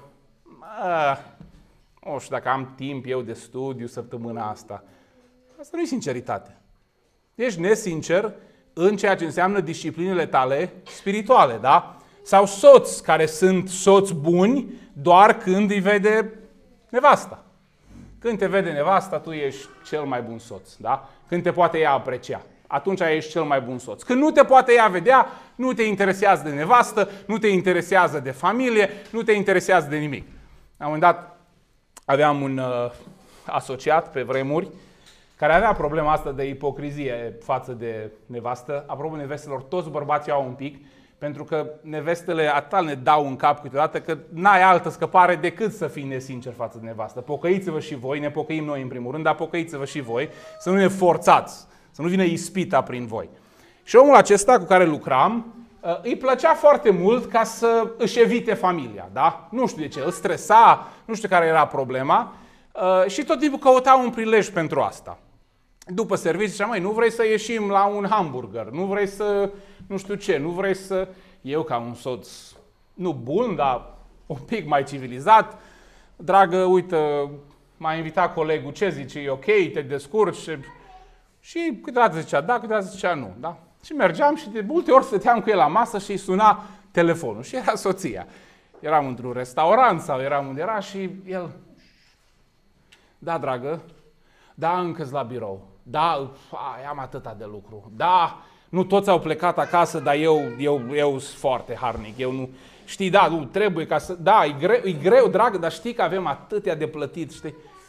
nu știu dacă am timp eu de studiu săptămâna asta. Asta nu e sinceritate. Ești nesincer în ceea ce înseamnă disciplinele tale spirituale, da? Sau soți care sunt soți buni doar când îi vede nevasta. Când te vede nevasta, tu ești cel mai bun soț, da? Când te poate ea aprecia, atunci ești cel mai bun soț. Când nu te poate ea vedea, nu te interesează de nevastă, nu te interesează de familie, nu te interesează de nimic. La un moment dat aveam un asociat pe vremuri care avea problema asta de ipocrizie față de nevastă. Apropo nevestelor, toți bărbații au un pic, pentru că nevestele atât ne dau în cap câteodată că n-ai altă scăpare decât să fii nesincer față de nevastă. Pocăiți-vă și voi, ne pocăim noi în primul rând, dar pocăiți-vă și voi, să nu ne forțați, să nu vină ispita prin voi. Și omul acesta cu care lucram, îi plăcea foarte mult ca să își evite familia, da? Nu știu de ce, îl stresa, nu știu care era problema și tot timpul căuta un prilej pentru asta. După serviciu zicea, măi, nu vrei să ieșim la un hamburger, nu vrei să, nu știu ce, nu vrei să... Eu ca un soț, nu bun, dar un pic mai civilizat, dragă, uite, m-a invitat colegul, ce zice, e ok, te descurci? Și câteodată zicea da, câteodată zicea nu, da? Și mergeam și de multe ori stăteam cu el la masă și îi suna telefonul și era soția. Eram într-un restaurant sau eram unde era și el... Da, dragă, da, încă-s la birou. Da, am atâta de lucru. Da, nu toți au plecat acasă, dar eu sunt foarte harnic. Eu nu, știi, da, nu trebuie ca să... Da, e greu, dragă, dar știi că avem atâtea de plătit, știi?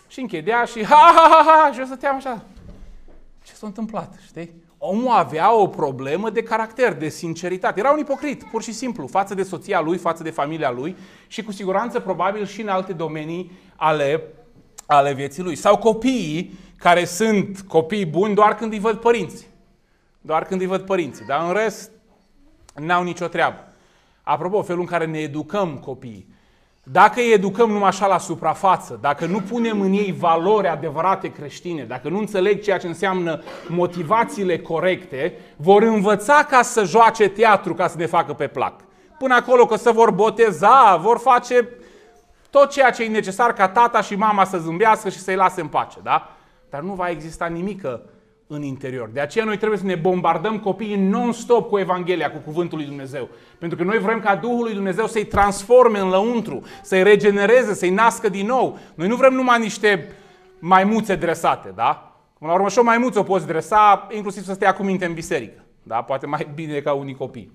Și închidea și ha, și eu stăteam așa. Ce s-a întâmplat, știi? Omul avea o problemă de caracter, de sinceritate. Era un ipocrit, pur și simplu, față de soția lui, față de familia lui și cu siguranță probabil și în alte domenii ale vieții lui. Sau copiii care sunt copii buni doar când îi văd părinții. Doar când îi văd părinții, dar în rest n-au nicio treabă. Apropo, felul în care ne educăm copiii. Dacă îi educăm numai așa la suprafață, dacă nu punem în ei valori adevărate creștine, dacă nu înțeleg ceea ce înseamnă motivațiile corecte, vor învăța ca să joace teatru, ca să ne facă pe plac. Până acolo că se vor boteza, vor face tot ceea ce e necesar ca tata și mama să zâmbească și să-i lase în pace, da? Dar nu va exista nimică în interior. De aceea noi trebuie să ne bombardăm copiii non-stop cu Evanghelia, cu Cuvântul lui Dumnezeu. Pentru că noi vrem ca Duhul lui Dumnezeu să-i transforme în lăuntru, să-i regenereze, să-i nască din nou. Noi nu vrem numai niște maimuțe dresate, da? Până la urmă și o maimuță o poți dresa, inclusiv să stea cu minte în biserică. Da? Poate mai bine ca unii copii.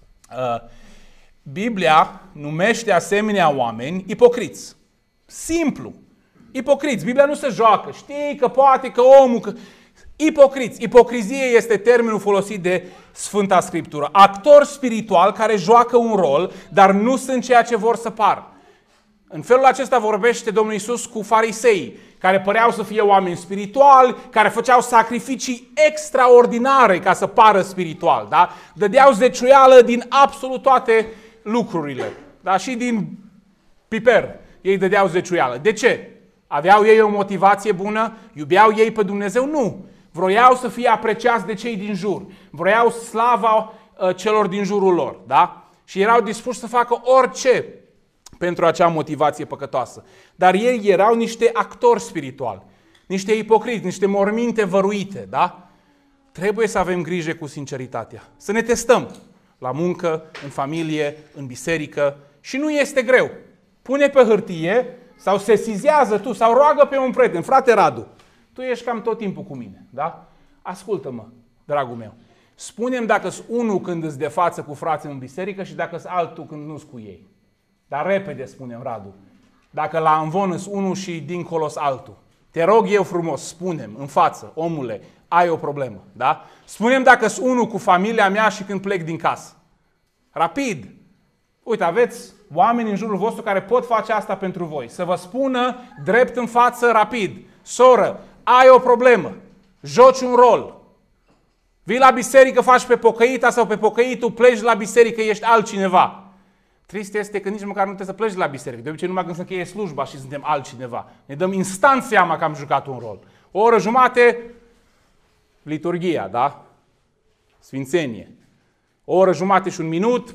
Biblia numește asemenea oameni ipocriți. Simplu. Ipocriți. Biblia nu se joacă. Știi că poate că omul... Ipocriți. Ipocrizie este termenul folosit de Sfânta Scriptură. Actori spirituali care joacă un rol, dar nu sunt ceea ce vor să pară. În felul acesta vorbește Domnul Iisus cu farisei, care păreau să fie oameni spirituali, care făceau sacrificii extraordinare ca să pară spiritual. Da? Dădeau zeciuială din absolut toate lucrurile. Da? Și din piper ei dădeau zeciuială. De ce? Aveau ei o motivație bună? Iubeau ei pe Dumnezeu? Nu. Vroiau să fie apreciați de cei din jur. Vroiau slava celor din jurul lor. Da? Și erau dispuși să facă orice pentru acea motivație păcătoasă. Dar ei erau niște actori spirituali, niște ipocriți, niște morminte văruite. Da? Trebuie să avem grijă cu sinceritatea. Să ne testăm la muncă, în familie, în biserică. Și nu este greu. Pune pe hârtie sau sesizează tu sau roagă pe un prieten. Frate Radu, tu ești cam tot timpul cu mine, da? Ascultă-mă, dragul meu. Spune-mi dacă-s unul când îți de față cu frații în biserică și dacă-s altul când nu-s cu ei. Dar repede spune-mi, Radu. Dacă la amvon îs unul și dincolo-s altul. Te rog eu frumos, spune-mi în față, omule, ai o problemă, da? Spune-mi dacă-s unul cu familia mea și când plec din casă. Rapid. Uite, aveți oameni în jurul vostru care pot face asta pentru voi. Să vă spună drept în față, rapid. Soră, ai o problemă. Joci un rol. Vii la biserică, faci pe pocăita sau pe pocăitul, pleci la biserică, ești altcineva. Trist este că nici măcar nu trebuie să pleci la biserică. De obicei numai când se încheie slujba și suntem altcineva. Ne dăm instant seama că am jucat un rol. O oră jumate, liturghia, da? Sfințenie. O oră jumate și un minut,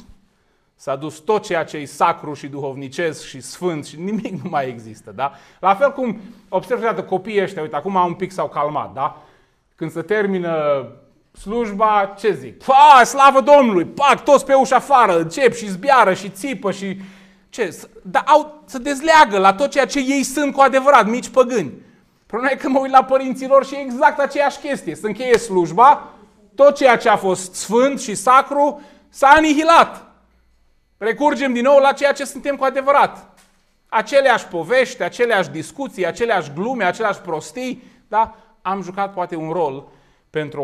s-a dus tot ceea ce e sacru și duhovnicesc și sfânt și nimic nu mai există, da? La fel cum observ că copiii ăștia, uite, acum un pic s-au calmat, da? Când se termină slujba, ce zic? Slavă Domnului! Pac, toți pe ușa afară, încep și zbiară și țipă și... Ce? Dar să dezleagă la tot ceea ce ei sunt cu adevărat, mici păgâni. Problema e că mă uit la părinții lor și e exact aceeași chestie. Se încheie slujba, tot ceea ce a fost sfânt și sacru s-a anihilat. Recurgem din nou la ceea ce suntem cu adevărat. Aceleași povești, aceleași discuții, aceleași glume, aceleași prostii, da? Am jucat poate un rol pentru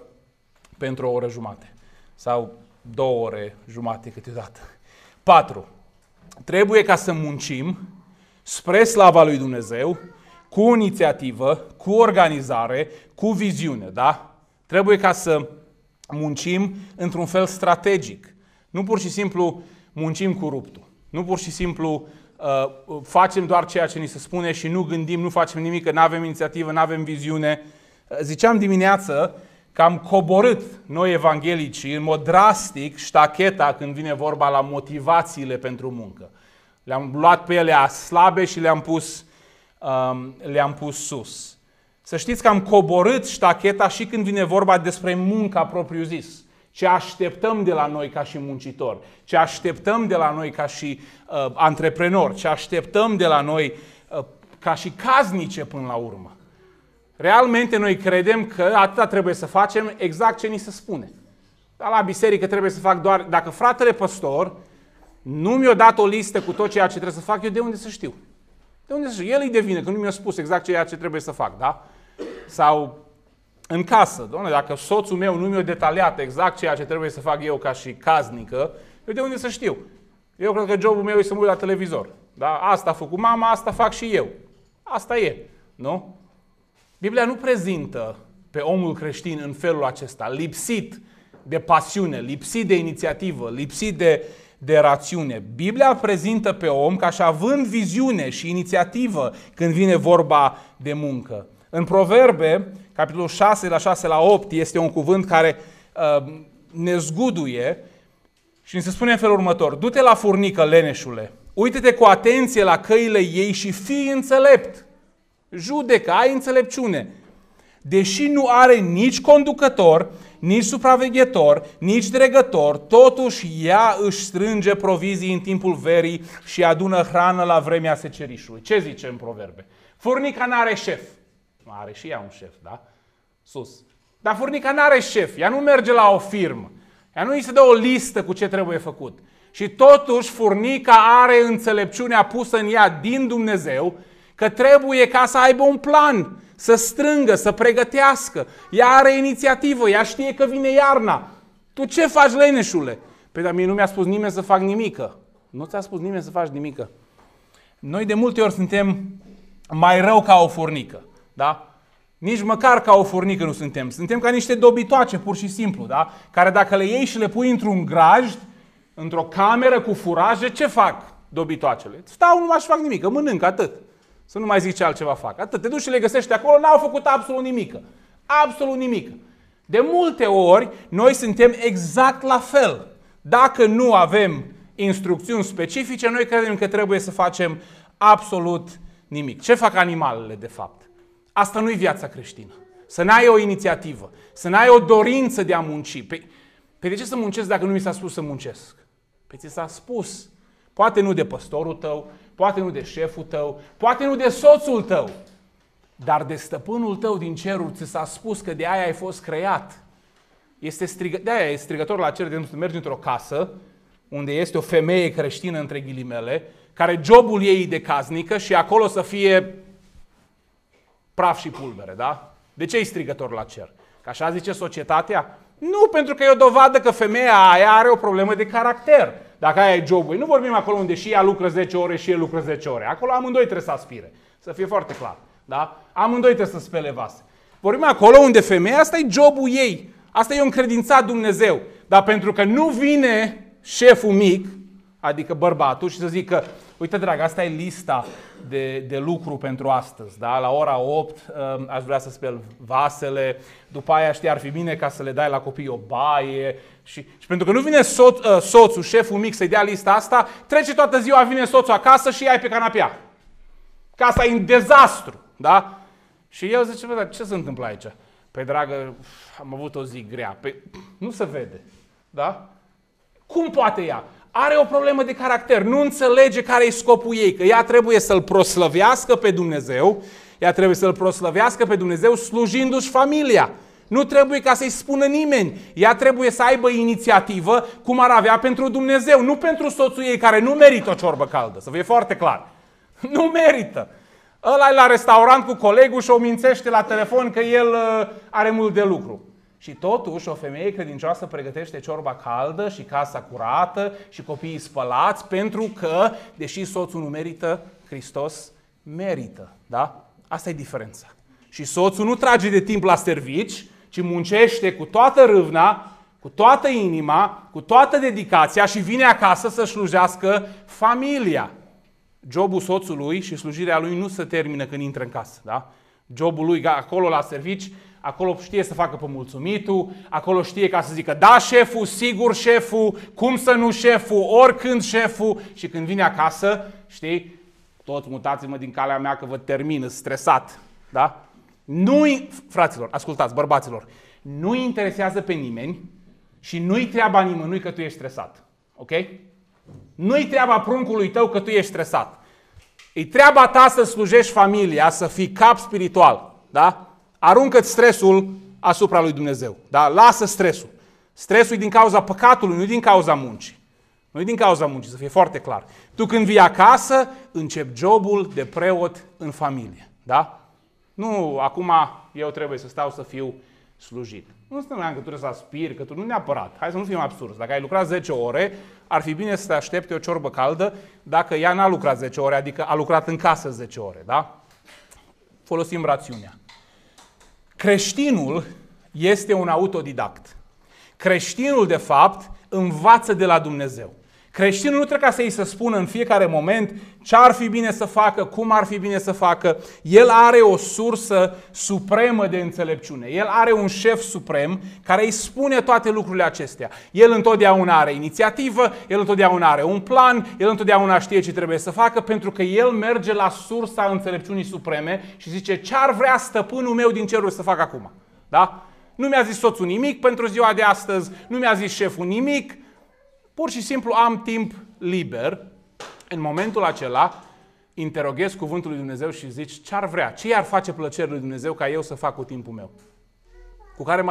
o oră jumate. Sau 2 ore jumate câteodată. 4. Trebuie ca să muncim spre slava lui Dumnezeu, cu inițiativă, cu organizare, cu viziune, da? Trebuie ca să muncim într-un fel strategic. Nu pur și simplu muncim cu ruptul. Nu pur și simplu facem doar ceea ce ni se spune și nu gândim, nu facem nimic, că nu avem inițiativă, nu avem viziune. Ziceam dimineață că am coborât noi evanghelicii în mod drastic ștacheta când vine vorba la motivațiile pentru muncă. Le-am luat pe ele slabe și le-am pus sus. Să știți că am coborât ștacheta și când vine vorba despre munca propriu-zis. Ce așteptăm de la noi ca și muncitori, ce așteptăm de la noi ca și antreprenori, ce așteptăm de la noi ca și casnice până la urmă. Realmente noi credem că atâta trebuie să facem exact ce ni se spune. Dar la biserică trebuie să fac doar... Dacă fratele păstor nu mi-a dat o listă cu tot ceea ce trebuie să fac, eu de unde să știu? De unde să știu? El îi devine, că nu mi-a spus exact ceea ce trebuie să fac, da? Sau în casă, doamne, dacă soțul meu nu mi-a detaliat exact ceea ce trebuie să fac eu ca și casnică, eu de unde să știu? Eu cred că jobul meu e să mă uit la televizor. Da? Asta a făcut mama, asta fac și eu. Asta e, nu? Biblia nu prezintă pe omul creștin în felul acesta, lipsit de pasiune, lipsit de inițiativă, lipsit de rațiune. Biblia prezintă pe om ca și având viziune și inițiativă când vine vorba de muncă. În Proverbe, capitolul 6, la 6 la 8, este un cuvânt care ne zguduie și ni se spune în felul următor: du-te la furnică, leneșule, uită-te cu atenție la căile ei și fii înțelept. Judecă, ai înțelepciune. Deși nu are nici conducător, nici supraveghetor, nici dregător, totuși ea își strânge provizii în timpul verii și adună hrană la vremea secerișului. Ce zice în Proverbe? Furnica n-are șef. Are și ea un șef, da? Sus. Dar furnica n-are șef. Ea nu merge la o firmă. Ea nu îi se dă o listă cu ce trebuie făcut. Și totuși furnica are înțelepciunea pusă în ea din Dumnezeu că trebuie ca să aibă un plan, să strângă, să pregătească. Ea are inițiativă, ea știe că vine iarna. Tu ce faci, leneșule? Păi, dar mie nu mi-a spus nimeni să fac nimică. Nu ți-a spus nimeni să faci nimică. Noi de multe ori suntem mai rău ca o furnică, da? Nici măcar ca o furnică nu suntem. Suntem ca niște dobitoace, pur și simplu, da? Care dacă le iei și le pui într-un grajd, într-o cameră cu furaje, ce fac dobitoacele? Stau, nu mai fac nimic, mănânc, atât. Să nu mai zic ce altceva fac. Atât. Te duci și le găsești acolo, n-au făcut absolut nimic. Absolut nimic. De multe ori, noi suntem exact la fel. Dacă nu avem instrucțiuni specifice, noi credem că trebuie să facem absolut nimic. Ce fac animalele, de fapt? Asta nu-i viața creștină. Să n-ai o inițiativă, să n-ai o dorință de a munci. Păi de ce să muncesc dacă nu mi s-a spus să muncesc? Păi ți s-a spus. Poate nu de păstorul tău, poate nu de șeful tău, poate nu de soțul tău, dar de stăpânul tău din ceruri ți s-a spus că de aia ai fost creat. De aia e strigător la cer de să mergi într-o casă unde este o femeie creștină, între ghilimele, care jobul ei de casnică și acolo să fie praf și pulbere, da? De ce e strigător la cer? Că așa zice societatea? Nu, pentru că e o dovadă că femeia aia are o problemă de caracter. Dacă aia e jobul, nu vorbim acolo unde și ea lucră 10 ore și el lucră 10 ore. Acolo amândoi trebuie să aspire. Să fie foarte clar. Da? Amândoi trebuie să spele vase. Vorbim acolo unde femeia, asta e jobul ei. Asta e încredințat Dumnezeu. Dar pentru că nu vine șeful mic, adică bărbatul, și să zică: uite, dragă, asta e lista de lucru pentru astăzi. Da? La ora 8 aș vrea să speli vasele, după aia, știi, ar fi bine ca să le dai la copii o baie. Și pentru că nu vine soțul, șeful mic, să-i dea lista asta, trece toată ziua, vine soțul acasă și ea e pe canapea. Casa e în dezastru. Da? Și el zice: bă, dar ce se întâmplă aici? Păi, dragă, am avut o zi grea. Păi, nu se vede. Da? Cum poate ea? Are o problemă de caracter, nu înțelege care e scopul ei, că ea trebuie să-L proslăvească pe Dumnezeu, ea trebuie să-L proslăvească pe Dumnezeu slujindu-și familia. Nu trebuie ca să-i spună nimeni. Ea trebuie să aibă inițiativă cum ar avea pentru Dumnezeu, nu pentru soțul ei care nu merită o ciorbă caldă, să fie foarte clar. Nu merită. Ăla e la restaurant cu colegul și o mințește la telefon că el are mult de lucru. Și totuși o femeie credincioasă pregătește ciorba caldă și casa curată și copiii spălați pentru că, deși soțul nu merită, Hristos merită. Da? Asta e diferența. Și soțul nu trage de timp la servici, ci muncește cu toată râvna, cu toată inima, cu toată dedicația și vine acasă să slujească familia. Jobul soțului și slujirea lui nu se termină când intră în casă. Da? Jobul lui acolo la servici, acolo știe să facă pe mulțumitul, acolo știe ca să zică da șeful, sigur șeful, cum să nu șeful, oricând șeful, și când vine acasă, știi, toți mutați-mă din calea mea că vă termină, stresat. Da? Nu-i, fraților, ascultați, bărbaților, nu-i interesează pe nimeni și nu-i treaba nimănui că tu ești stresat. Ok? Nu-i treaba pruncului tău că tu ești stresat. E treaba ta să slujești familia, să fii cap spiritual. Da? Aruncă-ți stresul asupra lui Dumnezeu. Da? Lasă stresul. Stresul e din cauza păcatului, nu din cauza muncii. Nu e din cauza muncii, să fie foarte clar. Tu când vii acasă, începi jobul de preot în familie. Da? Nu, acum eu trebuie să stau să fiu slujit. Nu înseamnă că tu trebuie să aspiri, că tu nu neapărat. Hai să nu fim absurzi. Dacă ai lucrat 10 ore, ar fi bine să te aștepte o ciorbă caldă dacă ea n-a lucrat 10 ore, adică a lucrat în casă 10 ore. Da? Folosim rațiunea. Creștinul este un autodidact. Creștinul, de fapt, învață de la Dumnezeu. Creștinul nu trebuie ca să-i se spună în fiecare moment ce ar fi bine să facă, cum ar fi bine să facă. El are o sursă supremă de înțelepciune. El are un șef suprem care îi spune toate lucrurile acestea. El întotdeauna are inițiativă, el întotdeauna are un plan, el întotdeauna știe ce trebuie să facă, pentru că el merge la sursa înțelepciunii supreme și zice ce ar vrea stăpânul meu din ceruri să facă acum. Da? Nu mi-a zis soțul nimic pentru ziua de astăzi, nu mi-a zis șeful nimic, pur și simplu am timp liber. În momentul acela interoghez cuvântul lui Dumnezeu și zici ce ar vrea, ce i-ar face plăcere lui Dumnezeu ca eu să fac cu timpul meu, cu care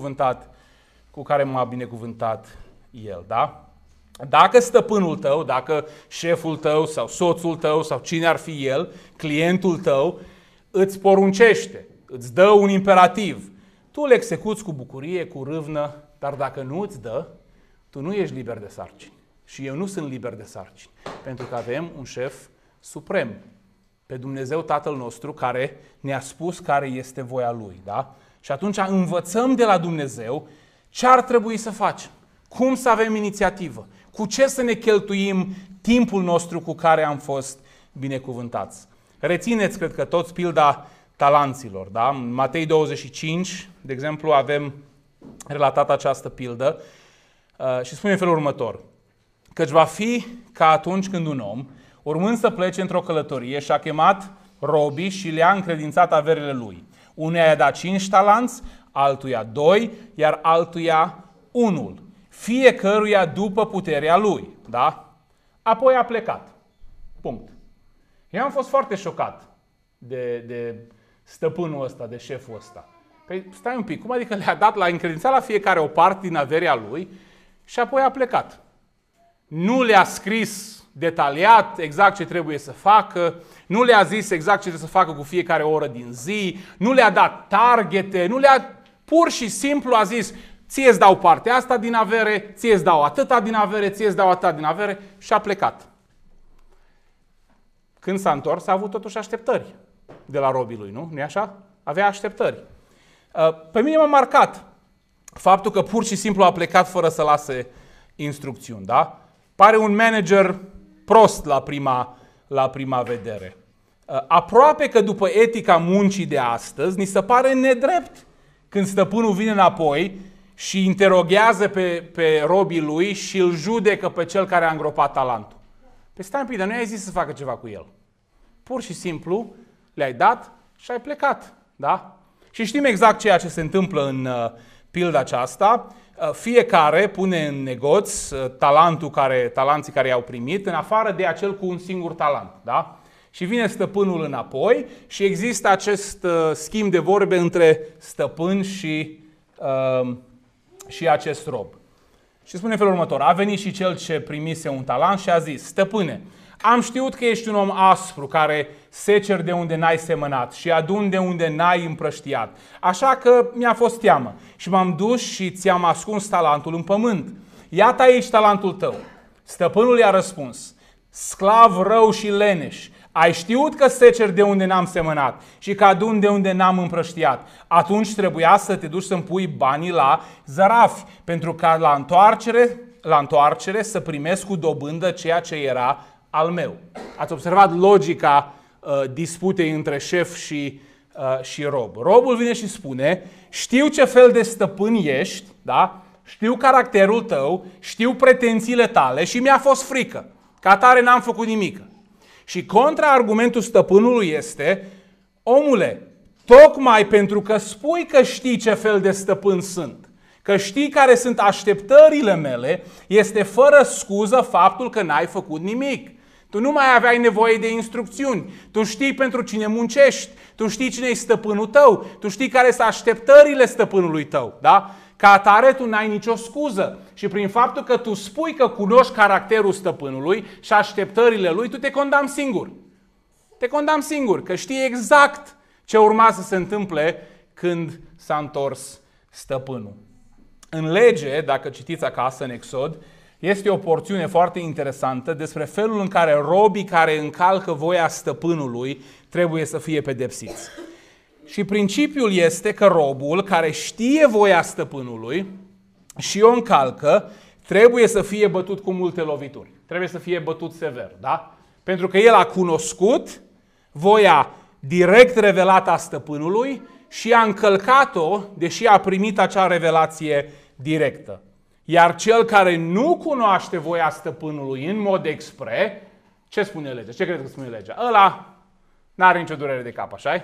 m-a binecuvântat El. Da? Dacă stăpânul tău, dacă șeful tău sau soțul tău sau cine ar fi el, clientul tău, îți poruncește, îți dă un imperativ, tu îl execuți cu bucurie, cu râvnă, dar dacă nu îți dă, tu nu ești liber de sarcini. Și eu nu sunt liber de sarcini. Pentru că avem un șef suprem, pe Dumnezeu Tatăl nostru, care ne-a spus care este voia Lui. Da? Și atunci învățăm de la Dumnezeu ce ar trebui să facem, cum să avem inițiativă, cu ce să ne cheltuim timpul nostru cu care am fost binecuvântați. Rețineți, cred că toți, pilda talanților. Da? În Matei 25, de exemplu, avem relatat această pildă și spune în felul următor: căci va fi ca atunci când un om, urmând să plece într-o călătorie, și-a chemat robii și le-a încredințat averile lui. Unuia i-a dat 5 talanți, altuia 2, iar altuia 1. Fiecăruia după puterea lui. Da? Apoi a plecat. Punct. Eu am fost foarte șocat de stăpânul ăsta, de șeful ăsta. Păi stai un pic, cum adică le-a dat, l-a încredințat la fiecare o parte din averea lui și apoi a plecat. Nu le-a scris detaliat exact ce trebuie să facă, nu le-a zis exact ce trebuie să facă cu fiecare oră din zi, nu le-a dat targete, pur și simplu a zis: ție îți dau partea asta din avere, ție îți dau atâta din avere, ție îți dau atâta din avere, și a plecat. Când s-a întors, a avut totuși așteptări de la robii lui, nu? Nu-i așa? Avea așteptări. Pe mine m-a marcat faptul că pur și simplu a plecat fără să lase instrucțiuni. Da? Pare un manager prost la prima vedere. Aproape că după etica muncii de astăzi, ni se pare nedrept când stăpânul vine înapoi și interoghează pe robii lui și îl judecă pe cel care a îngropat talentul. Păi stai un pic, dar nu i-ai zis să facă ceva cu el. Pur și simplu le-ai dat și ai plecat. Da? Și știm exact ceea ce se întâmplă în pilda aceasta. Fiecare pune în negoț talanții care i-au primit, în afară de acel cu un singur talent. Da? Și vine stăpânul înapoi și există acest schimb de vorbe între stăpân și acest rob. Și spune în felul următor: a venit și cel ce primise un talent și a zis: stăpâne, am știut că ești un om aspru, care seceri de unde n-ai semănat și aduni de unde n-ai împrăștiat. Așa că mi-a fost teamă și m-am dus și ți-am ascuns talentul în pământ. Iată aici talentul tău. Stăpânul i-a răspuns: sclav rău și leneș, ai știut că seceri de unde n-am semănat și că adun de unde n-am împrăștiat. Atunci trebuia să te duci să-mi pui banii la zărafi, pentru ca la întoarcere să primesc cu dobândă ceea ce era al meu. Ați observat logica disputei între șef și rob. Robul vine și spune: știu ce fel de stăpân ești, da? Știu caracterul tău, știu pretențiile tale și mi-a fost frică. Ca atare n-am făcut nimic. Și contraargumentul stăpânului este: omule, tocmai pentru că spui că știi ce fel de stăpân sunt, că știi care sunt așteptările mele, este fără scuză faptul că n-ai făcut nimic. Tu nu mai aveai nevoie de instrucțiuni. Tu știi pentru cine muncești. Tu știi cine e stăpânul tău. Tu știi care sunt așteptările stăpânului tău. Da? Ca atare tu n-ai nicio scuză și prin faptul că tu spui că cunoști caracterul stăpânului și așteptările lui, tu te condamni singur. Te condamni singur, că știi exact ce urma să se întâmple când s-a întors stăpânul. În lege, dacă citiți acasă în Exod, este o porțiune foarte interesantă despre felul în care robii care încalcă voia stăpânului trebuie să fie pedepsiți. Și principiul este că robul care știe voia stăpânului și o încalcă, trebuie să fie bătut cu multe lovituri. Trebuie să fie bătut sever, da? Pentru că el a cunoscut voia direct revelată a stăpânului și a încălcat-o, deși a primit acea revelație directă. Iar cel care nu cunoaște voia stăpânului în mod expre, ce spune legea? Ce crede că spune legea? Ăla n-are nicio durere de cap, așa-i?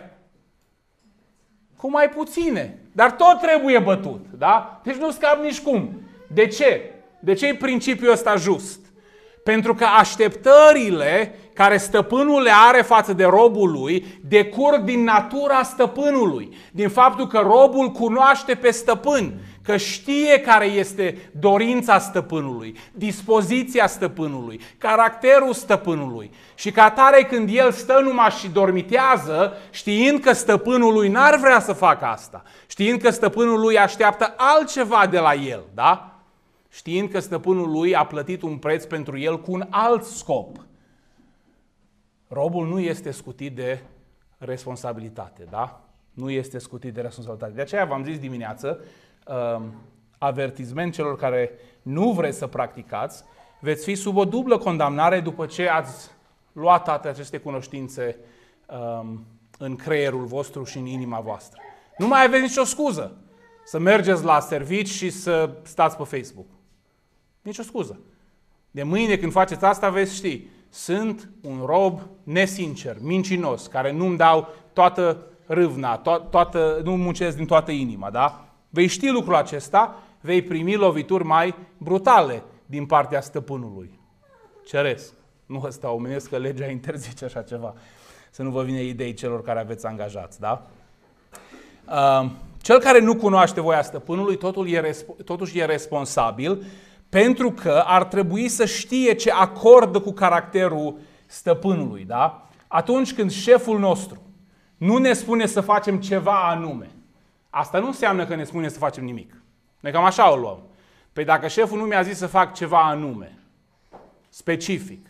Cu mai puține, dar tot trebuie bătut, da? Deci nu scap nici cum. De ce? De ce e principiul ăsta just? Pentru că așteptările care stăpânul le are față de robul lui decurg din natura stăpânului, din faptul că robul cunoaște pe stăpân, că știe care este dorința stăpânului, dispoziția stăpânului, caracterul stăpânului. Și ca atare când el stă numai și dormitează, știind că stăpânul lui n-ar vrea să facă asta, știind că stăpânul lui așteaptă altceva de la el, da? Știind că stăpânul lui a plătit un preț pentru el cu un alt scop. Robul nu este scutit de responsabilitate, da? Nu este scutit de responsabilitate. De aceea v-am zis dimineață, avertisment celor care nu vreți să practicați, veți fi sub o dublă condamnare după ce ați luat toate aceste cunoștințe în creierul vostru și în inima voastră. Nu mai aveți nicio scuză să mergeți la servici și să stați pe Facebook. Nicio scuză. De mâine când faceți asta veți ști, sunt un rob nesincer, mincinos, care nu-mi dau toată râvna, nu muncesc din toată inima, da? Vei ști lucrul acesta, vei primi lovituri mai brutale din partea stăpânului. Ceresc. Nu ăsta omenesc, că legea interzice așa ceva. Să nu vă vină idei celor care aveți angajați, da? Cel care nu cunoaște voia stăpânului totuși e responsabil, pentru că ar trebui să știe ce acordă cu caracterul stăpânului, da? Atunci când șeful nostru nu ne spune să facem ceva anume, asta nu înseamnă că ne spune să facem nimic. Noi cam așa o luăm. Păi dacă șeful nu mi-a zis să fac ceva anume, specific,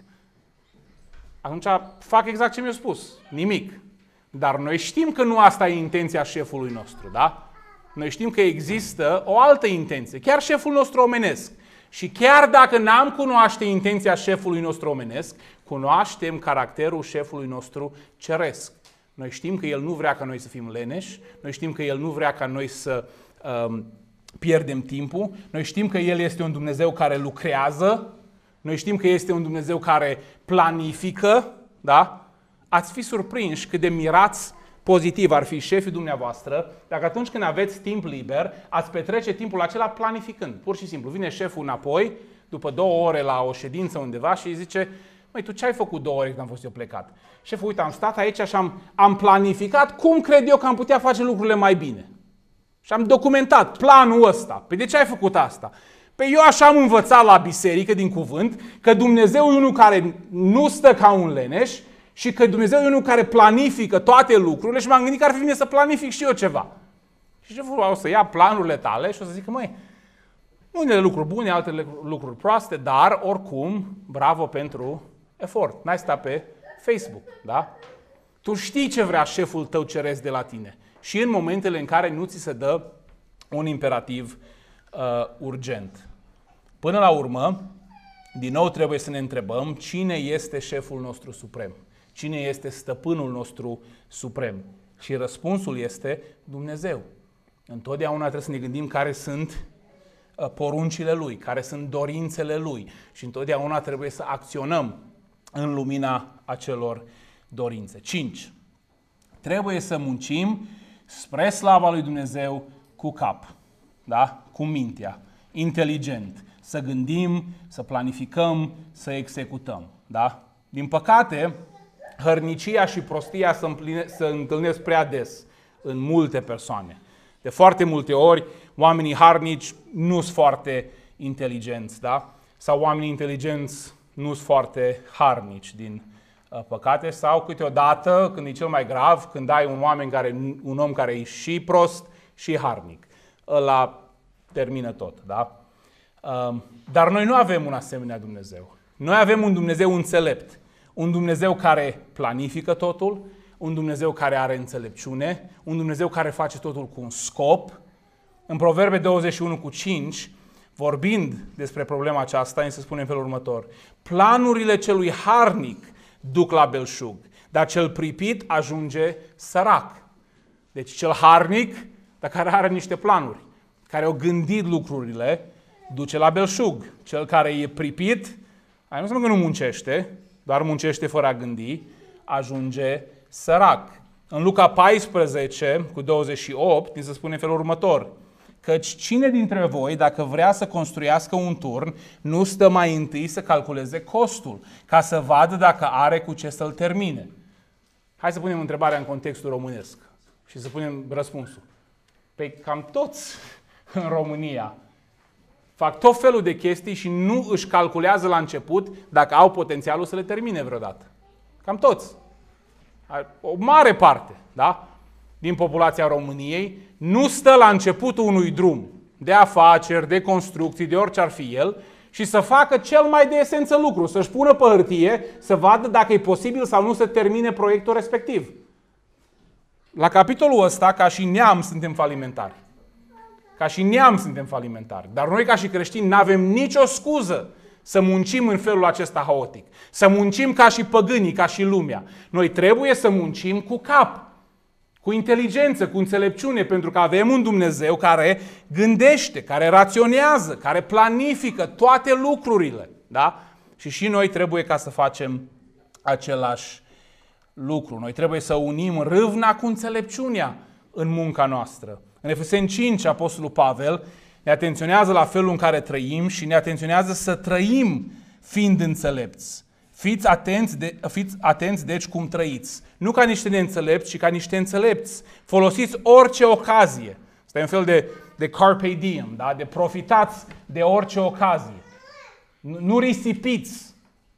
atunci fac exact ce mi-a spus, nimic. Dar noi știm că nu asta e intenția șefului nostru, da? Noi știm că există o altă intenție, chiar șeful nostru omenesc. Și chiar dacă n-am cunoaște intenția șefului nostru omenesc, cunoaștem caracterul șefului nostru ceresc. Noi știm că el nu vrea ca noi să fim leneși, noi știm că el nu vrea ca noi să pierdem timpul, noi știm că el este un Dumnezeu care lucrează, noi știm că este un Dumnezeu care planifică, da? Ați fi surprinși cât de mirați pozitiv ar fi șefii dumneavoastră dacă atunci când aveți timp liber, ați petrece timpul acela planificând. Pur și simplu, vine șeful înapoi, după 2 ore la o ședință undeva și îi zice: măi, tu ce ai făcut 2 ore când am fost eu plecat? Șeful, uite, am stat aici și am planificat cum cred eu că am putea face lucrurile mai bine. Și am documentat planul ăsta. Păi de ce ai făcut asta? Păi eu așa am învățat la biserică din cuvânt că Dumnezeu e unul care nu stă ca un leneș și că Dumnezeu e unul care planifică toate lucrurile și m-am gândit că ar fi bine să planific și eu ceva. Și șeful o să ia planurile tale și o să zică: măi, unele lucruri bune, altele lucruri proaste, dar oricum, bravo pentru efort. N-ai stat pe Facebook, da? Tu știi ce vrea șeful tău ceresc de la tine. Și în momentele în care nu ți se dă un imperativ urgent. Până la urmă, din nou trebuie să ne întrebăm cine este șeful nostru suprem. Cine este stăpânul nostru suprem? Și răspunsul este Dumnezeu. Întotdeauna trebuie să ne gândim care sunt poruncile Lui, care sunt dorințele Lui. Și întotdeauna trebuie să acționăm în lumina acelor dorințe. 5. Trebuie să muncim spre slava lui Dumnezeu cu cap, da? Cu mintea, inteligent. Să gândim, să planificăm, să executăm. Da? Din păcate, hărnicia și prostia se întâlnesc prea des în multe persoane. De foarte multe ori, oamenii harnici nu sunt foarte inteligenți, da? Sau oamenii inteligenți nu sunt foarte harnici din păcate, sau câteodată, când e cel mai grav, când ai un om care e și prost și harnic. Ăla termină tot, da? Dar noi nu avem un asemenea Dumnezeu. Noi avem un Dumnezeu înțelept, un Dumnezeu care planifică totul, un Dumnezeu care are înțelepciune, un Dumnezeu care face totul cu un scop. În Proverbe 21:5, vorbind despre problema aceasta, îi se spune în felul următor: planurile celui harnic duc la belșug, dar cel pripit ajunge sărac. Deci cel harnic, dar care are niște planuri, care au gândit lucrurile, duce la belșug. Cel care e pripit, nu înseamnă că nu muncește, doar muncește fără a gândi, ajunge sărac. În Luca 14:28, ni se spune în felul următor: căci cine dintre voi, dacă vrea să construiască un turn, nu stă mai întâi să calculeze costul, ca să vadă dacă are cu ce să-l termine? Hai să punem întrebarea în contextul românesc și să punem răspunsul. Păi cam toți în România fac tot felul de chestii și nu își calculează la început dacă au potențialul să le termine vreodată. Cam toți. O mare parte, da, din populația României nu stă la începutul unui drum de afaceri, de construcții, de orice ar fi el, și să facă cel mai de esență lucru, să-și pună pe hârtie, să vadă dacă e posibil sau nu să termine proiectul respectiv. La capitolul ăsta, ca și neam, suntem falimentari. Ca și neam suntem falimentari. Dar noi, ca și creștini, nu avem nicio scuză să muncim în felul acesta haotic. Să muncim ca și păgânii, ca și lumea. Noi trebuie să muncim cu cap, cu inteligență, cu înțelepciune, pentru că avem un Dumnezeu care gândește, care raționează, care planifică toate lucrurile. Da? Și noi trebuie ca să facem același lucru. Noi trebuie să unim râvna cu înțelepciunea în munca noastră. În Efeseni 5, Apostolul Pavel ne atenționează la felul în care trăim și ne atenționează să trăim fiind înțelepți. Fiți atenți, deci, cum trăiți. Nu ca niște neînțelepți, ci ca niște înțelepți. Folosiți orice ocazie. Asta e un fel de carpe diem, da? De profitați de orice ocazie. Nu risipiți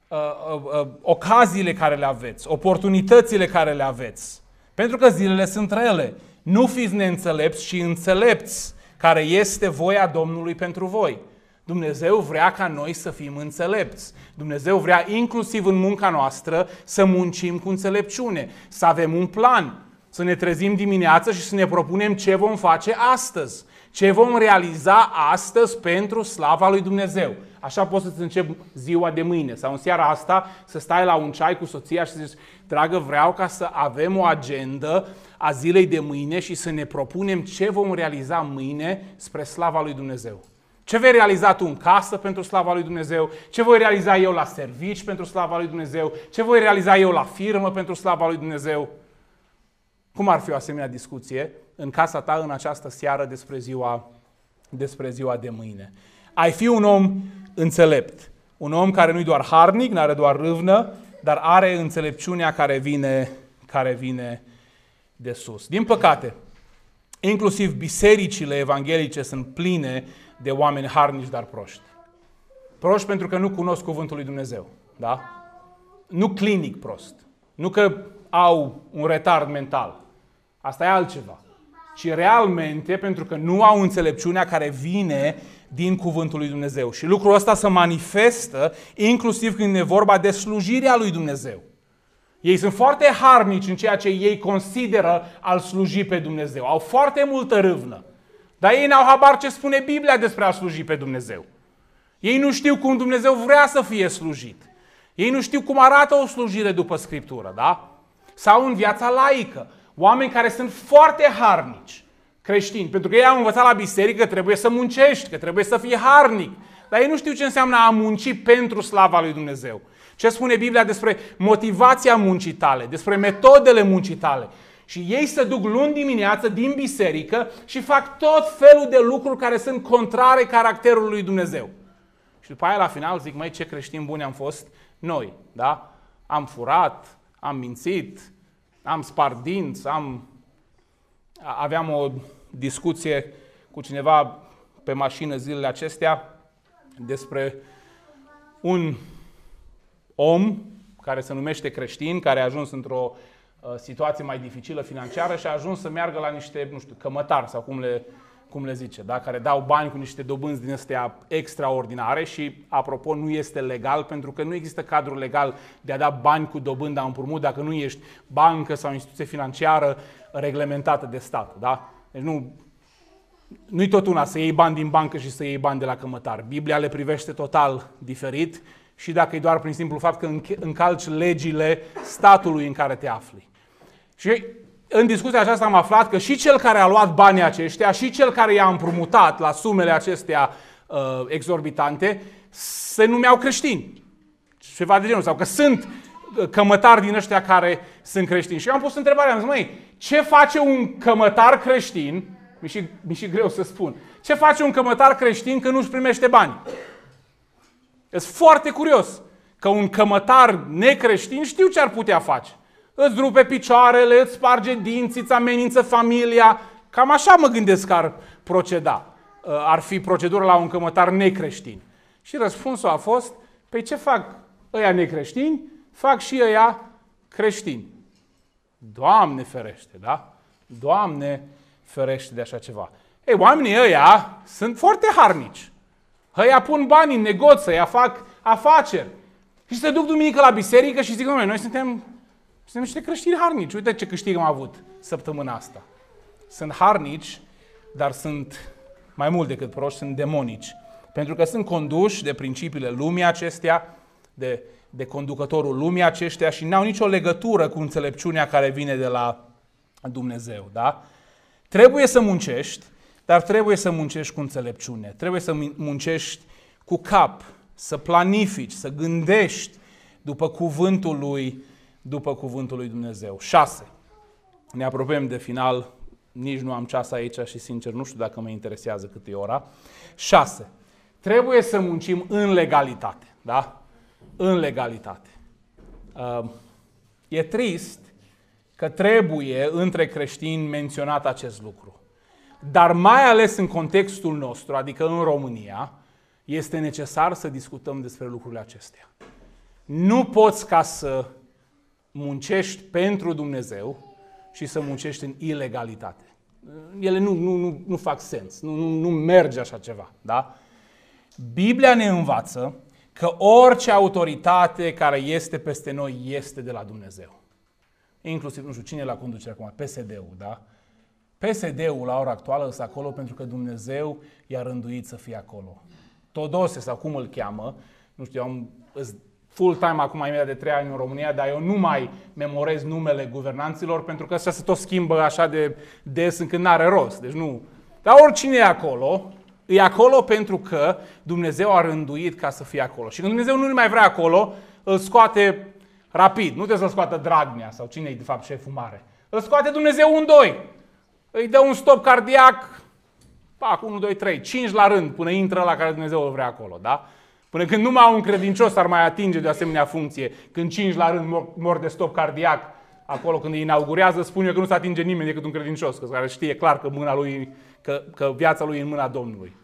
ocaziile care le aveți, oportunitățile care le aveți. Pentru că zilele sunt rele. Nu fiți neînțelepți, ci înțelepți, care este voia Domnului pentru voi. Dumnezeu vrea ca noi să fim înțelepți. Dumnezeu vrea inclusiv în munca noastră să muncim cu înțelepciune, să avem un plan, să ne trezim dimineața și să ne propunem ce vom face astăzi, ce vom realiza astăzi pentru slava lui Dumnezeu. Așa poți să-ți începi ziua de mâine sau în seara asta să stai la un ceai cu soția și să zici: dragă, vreau ca să avem o agendă a zilei de mâine și să ne propunem ce vom realiza mâine spre slava lui Dumnezeu. Ce vei realiza tu în casă pentru slava lui Dumnezeu? Ce voi realiza eu la servici pentru slava lui Dumnezeu? Ce voi realiza eu la firmă pentru slava lui Dumnezeu? Cum ar fi o asemenea discuție în casa ta în această seară despre ziua de mâine? Ai fi un om înțelept. Un om care nu-i doar harnic, nu are doar râvnă, dar are înțelepciunea care vine de sus. Din păcate, inclusiv bisericile evanghelice sunt pline de oameni harnici, dar proști. Proști pentru că nu cunosc cuvântul lui Dumnezeu. Da? Nu clinic prost. Nu că au un retard mental. Asta e altceva. Ci realmente pentru că nu au înțelepciunea care vine din cuvântul lui Dumnezeu. Și lucrul ăsta se manifestă inclusiv când e vorba de slujirea lui Dumnezeu. Ei sunt foarte harnici în ceea ce ei consideră a-L sluji pe Dumnezeu. Au foarte multă râvnă. Dar ei n-au habar ce spune Biblia despre a sluji pe Dumnezeu. Ei nu știu cum Dumnezeu vrea să fie slujit. Ei nu știu cum arată o slujire după Scriptură, da? Sau în viața laică. Oameni care sunt foarte harnici, creștini, pentru că ei au învățat la biserică că trebuie să muncești, că trebuie să fii harnic. Dar ei nu știu ce înseamnă a munci pentru slava lui Dumnezeu. Ce spune Biblia despre motivația muncii tale, despre metodele muncii tale. Și ei se duc luni dimineață din biserică și fac tot felul de lucruri care sunt contrare caracterului lui Dumnezeu. Și după aia la final zic: măi, ce creștini buni am fost noi, da? Am furat, am mințit, am spart dinți, aveam o discuție cu cineva pe mașină zilele acestea despre un om care se numește creștin, care a ajuns într-o situație mai dificilă financiară și a ajuns să meargă la niște, nu știu, cămătari sau cum le zice, da? Care dau bani cu niște dobânzi din astea extraordinare și, apropo, nu este legal pentru că nu există cadru legal de a da bani cu dobândă la împrumut dacă nu ești bancă sau instituție financiară reglementată de stat. Da? Deci nu-i tot una să iei bani din bancă și să iei bani de la cămătar. Biblia le privește total diferit și dacă e doar prin simplu fapt că încalci legile statului în care te afli. Și în discuția aceasta am aflat că și cel care a luat banii aceștia și cel care i-a împrumutat la sumele acestea exorbitante se numeau creștini. Ceva de genul. Sau că sunt cămătari din ăștia care sunt creștini. Și eu am pus întrebarea, am zis, măi, ce face un cămătar creștin? Mi-e și greu să spun. Ce face un cămătar creștin când nu-și primește bani? Sunt foarte curios că un cămătar necreștin știu ce ar putea face. Îți rupe picioarele, îți sparge dinții, îți amenință familia. Cam așa mă gândesc că ar proceda. Ar fi procedura la un cămătar necreștin. Și răspunsul a fost, păi ce fac ăia necreștini? Fac și ăia creștini. Doamne ferește, da? Doamne ferește de așa ceva. Ei, oamenii ăia sunt foarte harnici. Ăia pun bani în negoț, ăia fac afaceri. Și se duc duminică la biserică și zic, noi suntem niște creștini harnici. Uite ce câștig am avut săptămâna asta. Sunt harnici, dar sunt mai mult decât proști, sunt demonici. Pentru că sunt conduși de principiile lumii acestea, de conducătorul lumii aceștia și n-au nicio legătură cu înțelepciunea care vine de la Dumnezeu. Da? Trebuie să muncești, dar trebuie să muncești cu înțelepciune. Trebuie să muncești cu cap, să planifici, să gândești după cuvântul lui Dumnezeu. 6. Ne apropiem de final, nici nu am ceas aici și sincer nu știu dacă mă interesează cât e ora. 6. Trebuie să muncim în legalitate. Da? În legalitate. E trist că trebuie între creștini menționat acest lucru. Dar mai ales în contextul nostru, adică în România, este necesar să discutăm despre lucrurile acestea. Nu poți ca să muncești pentru Dumnezeu și să muncești în ilegalitate. Ele nu fac sens, nu merge așa ceva. Da? Biblia ne învață că orice autoritate care este peste noi este de la Dumnezeu. Inclusiv, nu știu, cine e la conducere acum? PSD-ul, da? PSD-ul la ora actuală este acolo pentru că Dumnezeu i-a rânduit să fie acolo. Todose, sau cum îl cheamă, nu știu, eu am full-time acum imediat de 3 ani în România, dar eu nu mai memorez numele guvernanților pentru că ăsta se tot schimbă așa de des încât n-are rost. Deci nu. Dar oricine e acolo pentru că Dumnezeu a rânduit ca să fie acolo. Și când Dumnezeu nu-l mai vrea acolo, îl scoate rapid. Nu trebuie să-l scoată Dragnea sau cine e de fapt șeful mare. Îl scoate Dumnezeu în 2. Îi dă un stop cardiac, 1, 2, 3, 5 la rând până intră la care Dumnezeu îl vrea acolo. Da? Până când numai un credincios ar mai atinge de asemenea funcție, când 5 la rând mor de stop cardiac, acolo când îi inaugurează, spun eu că nu se atinge nimeni decât un credincios, care știe clar că mâna lui, că viața lui e în mâna Domnului.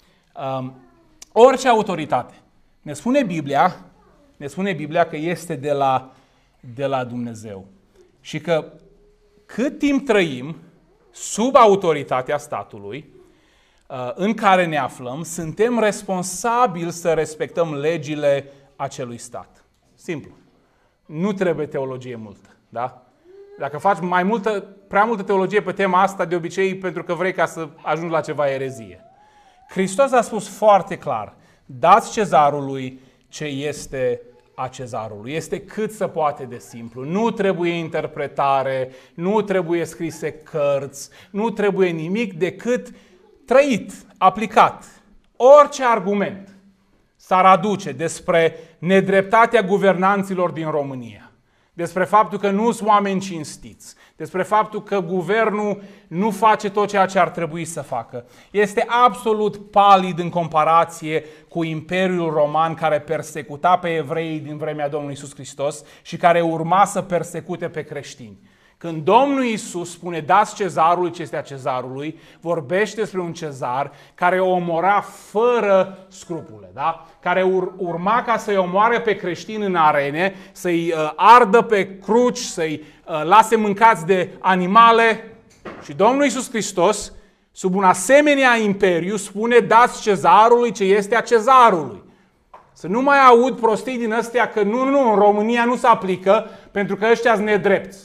Orice autoritate. Ne spune Biblia că este de la Dumnezeu. Și că cât timp trăim sub autoritatea statului în care ne aflăm, suntem responsabili să respectăm legile acelui stat. Simplu. Nu trebuie teologie multă. Da? Dacă faci prea multă teologie pe tema asta, de obicei pentru că vrei ca să ajungi la ceva erezie. Hristos a spus foarte clar, dați cezarului ce este a cezarului. Este cât se poate de simplu. Nu trebuie interpretare, nu trebuie scrise cărți, nu trebuie nimic decât trăit, aplicat. Orice argument s-ar aduce despre nedreptatea guvernanților din România, despre faptul că nu sunt oameni cinstiți, despre faptul că guvernul nu face tot ceea ce ar trebui să facă. Este absolut palid în comparație cu Imperiul Roman care persecuta pe evrei din vremea Domnului Iisus Hristos și care urma să persecute pe creștini. Când Domnul Iisus spune dați cezarului ce este a cezarului, vorbește despre un cezar care o omora fără scrupule, da? Care urma ca să-i omoare pe creștini în arene, să-i ardă pe cruci, să-i lase mâncați de animale. Și Domnul Iisus Hristos, sub un asemenea imperiu, spune dați cezarului ce este a cezarului. Să nu mai aud prostii din astea că nu, în România nu se aplică pentru că ăștia sunt nedrepți.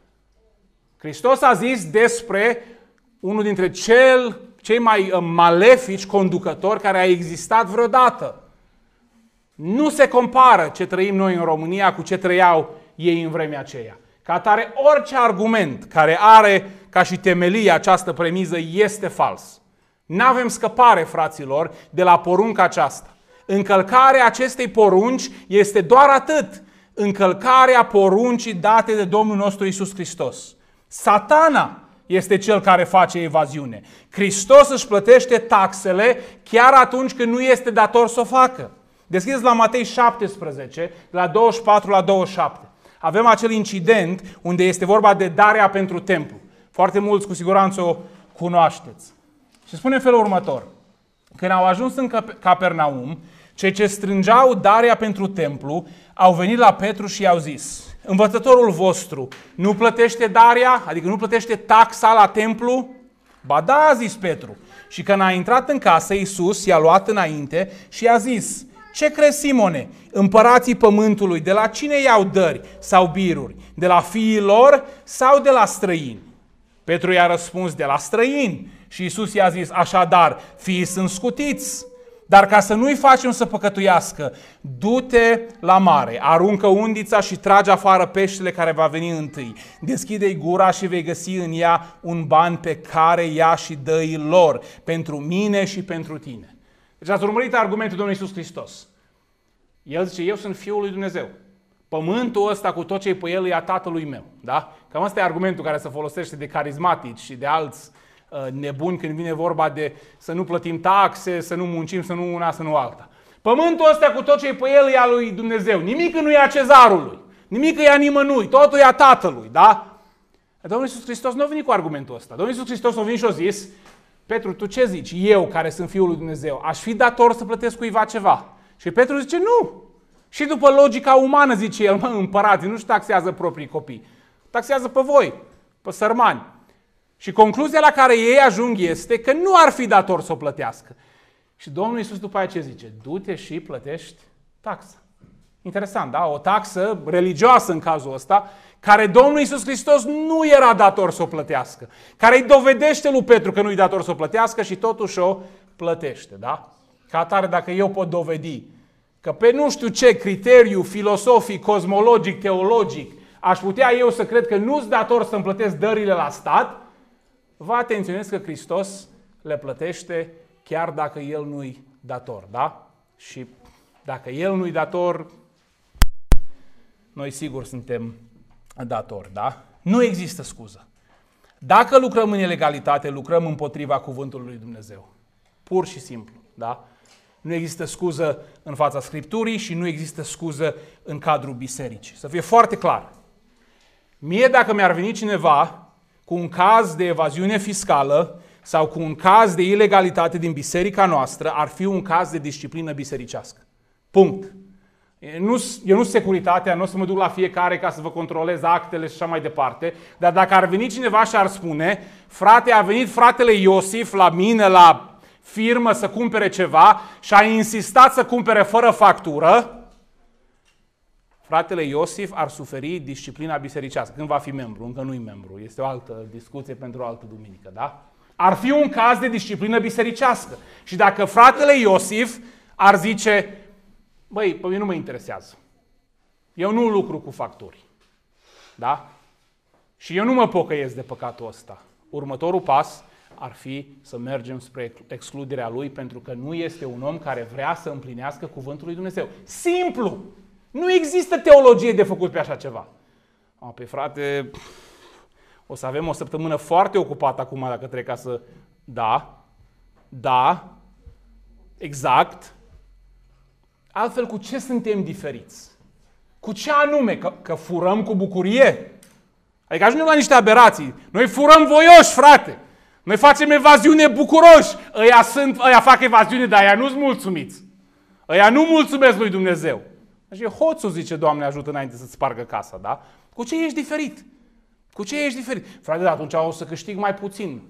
Hristos a zis despre unul dintre cei mai malefici conducători care a existat vreodată. Nu se compară ce trăim noi în România cu ce trăiau ei în vremea aceea. Ca atare, orice argument care are ca și temelie această premiză este fals. N-avem scăpare, fraților, de la porunca aceasta. Încălcarea acestei porunci este doar atât. Încălcarea poruncii date de Domnul nostru Iisus Hristos. Satana este cel care face evaziune. Hristos își plătește taxele chiar atunci când nu este dator să o facă. Deschideți la Matei 17, la 24 la 27. Avem acel incident unde este vorba de darea pentru templu. Foarte mulți cu siguranță o cunoașteți. Și spune în felul următor. Când au ajuns în Capernaum, cei ce strângeau darea pentru templu au venit la Petru și i-au zis: învățătorul vostru nu plătește darea, adică nu plătește taxa la templu? Ba da, a zis Petru. Și când a intrat în casă, Iisus i-a luat înainte și i-a zis: ce crezi, Simone? Împărații pământului de la cine iau dări sau biruri? De la fiii lor sau de la străini? Petru i-a răspuns: de la străini. Și Iisus i-a zis: așadar, fiii sunt scutiți. Dar ca să nu-i facem să păcătuiască, du-te la mare, aruncă undița și trage afară peștele care va veni întâi. Deschide-i gura și vei găsi în ea un ban pe care ia și dă-i lor, pentru mine și pentru tine. Deci ați urmărit argumentul Domnului Iisus Hristos. El zice: eu sunt Fiul lui Dumnezeu. Pământul ăsta cu tot ce-i pe el e a Tatălui meu. Da? Cam ăsta e argumentul care se folosește de carismatici și de alți nebuni când vine vorba de să nu plătim taxe, să nu muncim, să nu una, să nu alta. Pământul ăsta cu tot ce e pe el e a lui Dumnezeu. Nimic nu e a cezarului. Nimic nu e a nimănui. Totul e a Tatălui. Da? Domnul Iisus Hristos nu a venit cu argumentul ăsta. Domnul Iisus Hristos a venit și a zis: Petru, tu ce zici? Eu, care sunt Fiul lui Dumnezeu, aș fi dator să plătesc cuiva ceva? Și Petru zice: nu. Și după logica umană, zice el: împărații nu-și taxează proprii copii. Taxează pe voi, pe sărmani. Și concluzia la care ei ajung este că nu ar fi dator să o plătească. Și Domnul Iisus după aceea ce zice? Du-te și plătești taxa. Interesant, da? O taxă religioasă în cazul ăsta, care Domnul Iisus Hristos nu era dator să o plătească. Care îi dovedește lui Petru că nu-i dator să o plătească și totuși o plătește, da? Ca atare, dacă eu pot dovedi că pe nu știu ce criteriu filosofic, cosmologic, teologic, aș putea eu să cred că nu-s dator să-mi plătesc dările la stat, vă atenționez că Hristos le plătește chiar dacă El nu-i dator, da? Și dacă El nu-i dator, noi sigur suntem datori, da? Nu există scuză. Dacă lucrăm în ilegalitate, lucrăm împotriva cuvântului lui Dumnezeu. Pur și simplu, da? Nu există scuză în fața Scripturii și nu există scuză în cadrul bisericii. Să fie foarte clar. Mie, dacă mi-ar veni cineva cu un caz de evaziune fiscală sau cu un caz de ilegalitate din biserica noastră, ar fi un caz de disciplină bisericească. Punct. Eu nu sunt securitatea, nu o să mă duc la fiecare ca să vă controlez actele și așa mai departe, dar dacă ar veni cineva și ar spune: frate, a venit fratele Iosif la mine, la firmă, să cumpere ceva și a insistat să cumpere fără factură, fratele Iosif ar suferi disciplina bisericească. Când va fi membru? Încă nu-i membru. Este o altă discuție pentru o altă duminică, da? Ar fi un caz de disciplină bisericească. Și dacă fratele Iosif ar zice: băi, pe mine nu mă interesează. Eu nu lucru cu facturi. Da? Și eu nu mă pocăiesc de păcatul ăsta. Următorul pas ar fi să mergem spre excluderea lui, pentru că nu este un om care vrea să împlinească cuvântul lui Dumnezeu. Simplu! Nu există teologie de făcut pe așa ceva. Păi frate, o să avem o săptămână foarte ocupată acum dacă trec ca să... Da, exact. Altfel, cu ce suntem diferiți? Cu ce anume? Că furăm cu bucurie? Adică ajungem la niște aberații. Noi furăm voioși, frate. Noi facem evaziune bucuroși. Ăia fac evaziune, dar ăia nu-s mulțumiți. Ăia nu mulțumesc lui Dumnezeu. Deci hoțul zice, Doamne ajută înainte să-ți spargă casa, da? Cu ce ești diferit? Cu ce ești diferit? Frate, dar atunci o să câștig mai puțin.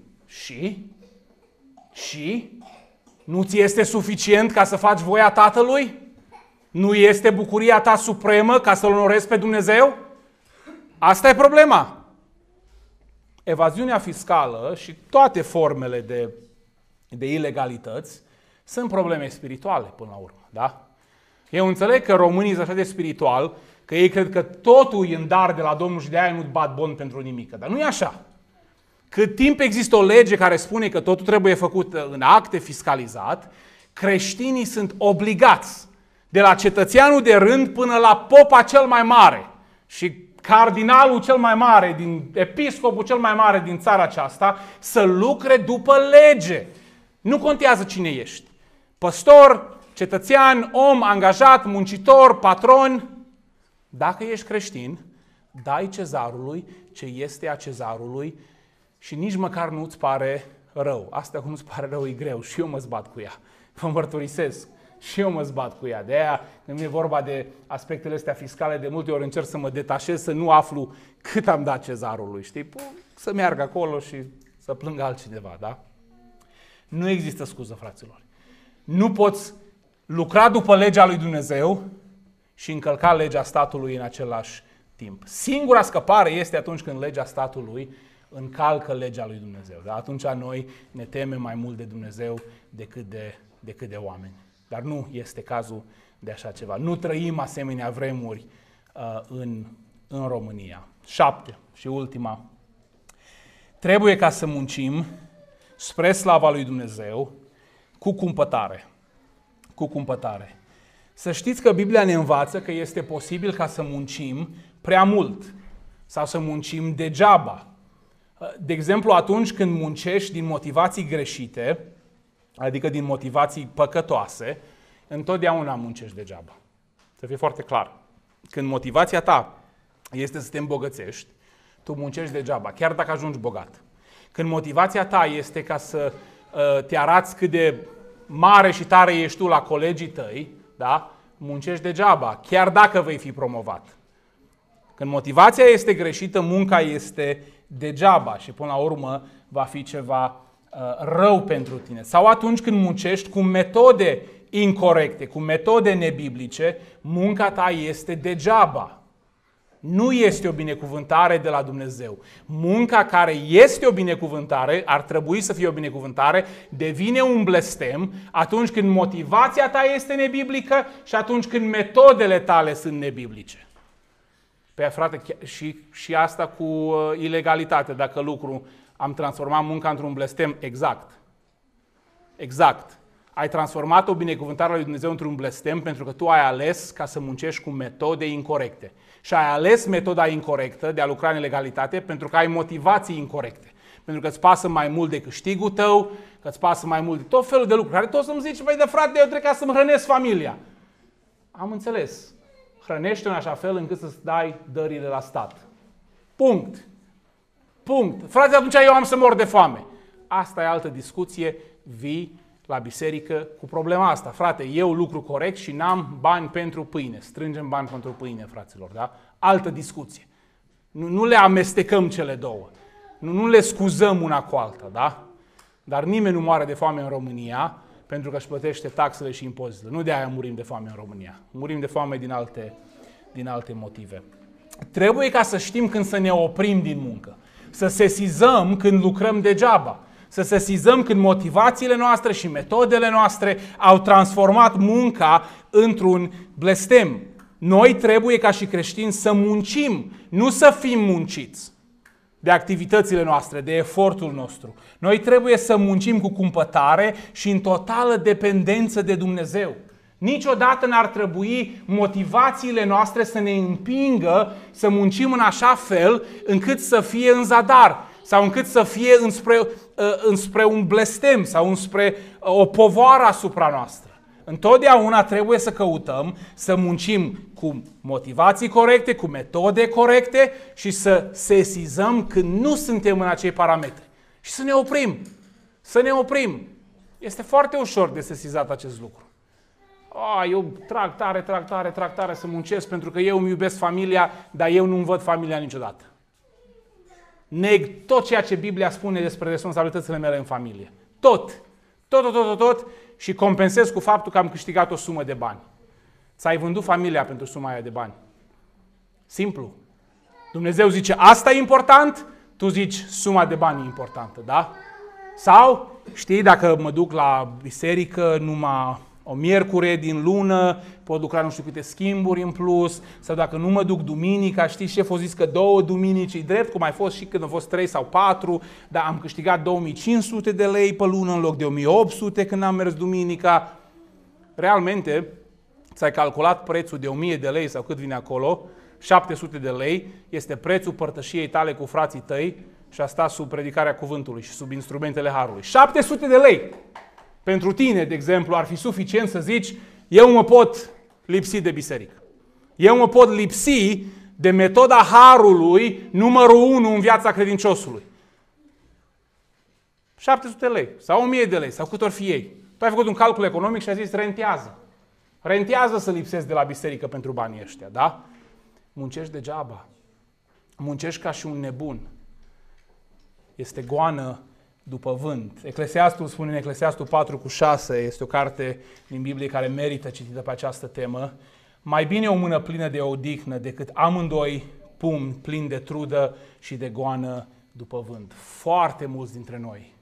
Și? Nu ți este suficient ca să faci voia Tatălui? Nu este bucuria ta supremă ca să-L onorezi pe Dumnezeu? Asta e problema. Evaziunea fiscală și toate formele de ilegalități sunt probleme spirituale până la urmă, da? Eu înțeleg că românii sunt așa de spiritual că ei cred că totul e în dar de la Domnul și de aia nu-ți bat bon pentru nimic. Dar nu e așa. Cât timp există o lege care spune că totul trebuie făcut în acte fiscalizat, creștinii sunt obligați, de la cetățeanul de rând până la popa cel mai mare și cardinalul cel mai mare, episcopul cel mai mare din țara aceasta, să lucre după lege. Nu contează cine ești. Păstor, cetățean, om, angajat, muncitor, patron. Dacă ești creștin, dai cezarului ce este a cezarului și nici măcar nu-ți pare rău. Asta cum nu-ți pare rău e greu și eu mă zbat cu ea. Vă mărturisesc. Și eu mă zbat cu ea. De aia, când e vorba de aspectele astea fiscale, de multe ori încerc să mă detașez, să nu aflu cât am dat cezarului, știi? Să meargă acolo și să plângă altcineva, da? Nu există scuză, fraților. Nu poți lucra după legea lui Dumnezeu și încălca legea statului în același timp. Singura scăpare este atunci când legea statului încalcă legea lui Dumnezeu. Da? Atunci noi ne temem mai mult de Dumnezeu decât de oameni. Dar nu este cazul de așa ceva. Nu trăim asemenea vremuri în România. 7. Și ultima. Trebuie ca să muncim spre slava lui Dumnezeu cu cumpătare. Cu cumpătare. Să știți că Biblia ne învață că este posibil ca să muncim prea mult sau să muncim degeaba. De exemplu, atunci când muncești din motivații greșite, adică din motivații păcătoase, întotdeauna muncești degeaba. Să fie foarte clar. Când motivația ta este să te îmbogățești, tu muncești degeaba, chiar dacă ajungi bogat. Când motivația ta este ca să te arăți cât de mare și tare ești tu la colegii tăi, da? Muncești degeaba, chiar dacă vei fi promovat. Când motivația este greșită, munca este degeaba și până la urmă va fi ceva rău pentru tine. Sau atunci când muncești cu metode incorrecte, cu metode nebiblice, munca ta este degeaba. Nu este o binecuvântare de la Dumnezeu. Munca care este o binecuvântare, ar trebui să fie o binecuvântare, devine un blestem atunci când motivația ta este nebiblică și atunci când metodele tale sunt nebiblice. Pe frate, și asta cu ilegalitate, dacă lucru am transformat munca într-un blestem, exact. Ai transformat o binecuvântare a lui Dumnezeu într-un blestem pentru că tu ai ales ca să muncești cu metode incorrecte. Și ai ales metoda incorrectă de a lucra în ilegalitate pentru că ai motivații incorrecte. Pentru că îți pasă mai mult de câștigul tău, că îți pasă mai mult de tot felul de lucruri. Care tot să-mi zici, băi, de frate, eu trebuie ca să-mi hrănesc familia. Am înțeles. Hrănește în așa fel încât să-ți dai dările la stat. Punct. Frate, atunci eu am să mor de foame. Asta e altă discuție. Vii la biserică cu problema asta. Frate, eu lucru corect și n-am bani pentru pâine. Strângem bani pentru pâine, fraților, da? Altă discuție. Nu le amestecăm cele două. Nu le scuzăm una cu alta, da? Dar nimeni nu moare de foame în România pentru că își plătește taxele și impozitele. Nu de aia murim de foame în România. Murim de foame din alte motive. Trebuie ca să știm când să ne oprim din muncă. Să sesizăm când lucrăm degeaba. Să sesizăm când motivațiile noastre și metodele noastre au transformat munca într-un blestem. Noi trebuie ca și creștini să muncim, nu să fim munciți de activitățile noastre, de efortul nostru. Noi trebuie să muncim cu cumpătare și în totală dependență de Dumnezeu. Niciodată n-ar trebui motivațiile noastre să ne împingă să muncim în așa fel încât să fie în zadar sau încât să fie înspre un blestem sau înspre o povară asupra noastră. Întotdeauna trebuie să căutăm să muncim cu motivații corecte, cu metode corecte și să sesizăm când nu suntem în acei parametri. Și să ne oprim. Să ne oprim. Este foarte ușor de sesizat acest lucru. Eu trag tare să muncesc pentru că eu îmi iubesc familia, dar eu nu-mi văd familia niciodată. Neg tot ceea ce Biblia spune despre responsabilitățile mele în familie. Tot și compensez cu faptul că am câștigat o sumă de bani. Ți-ai vândut familia pentru suma aia de bani. Simplu. Dumnezeu zice, asta e important, tu zici, suma de bani e importantă, da? Sau, știi, dacă mă duc la biserică numai o miercure din lună, pot lucra nu știu câte schimburi în plus, sau dacă nu mă duc duminica, știi, șeful a zis că 2 duminici e drept, cum ai fost și când au fost 3 sau 4, dar am câștigat 2500 de lei pe lună în loc de 1800 când am mers duminica. Realmente, ți-ai calculat prețul de 1000 de lei sau cât vine acolo, 700 de lei, este prețul părtășiei tale cu frații tăi și asta sub predicarea cuvântului și sub instrumentele harului. 700 de lei! Pentru tine, de exemplu, ar fi suficient să zici, eu mă pot lipsi de biserică. Eu mă pot lipsi de metoda harului numărul 1 în viața credinciosului. 700 lei sau 1000 de lei sau cât ori fi ei. Tu ai făcut un calcul economic și ai zis rentează. Rentează să lipsesc de la biserică pentru banii ăștia, da? Muncești degeaba. Muncești ca și un nebun. Este goană după vânt. Eclesiastul spune în Eclesiastul 4:6, este o carte din Biblie care merită citită pe această temă. Mai bine o mână plină de odihnă decât amândoi pumni plini de trudă și de goană după vânt. Foarte mulți dintre noi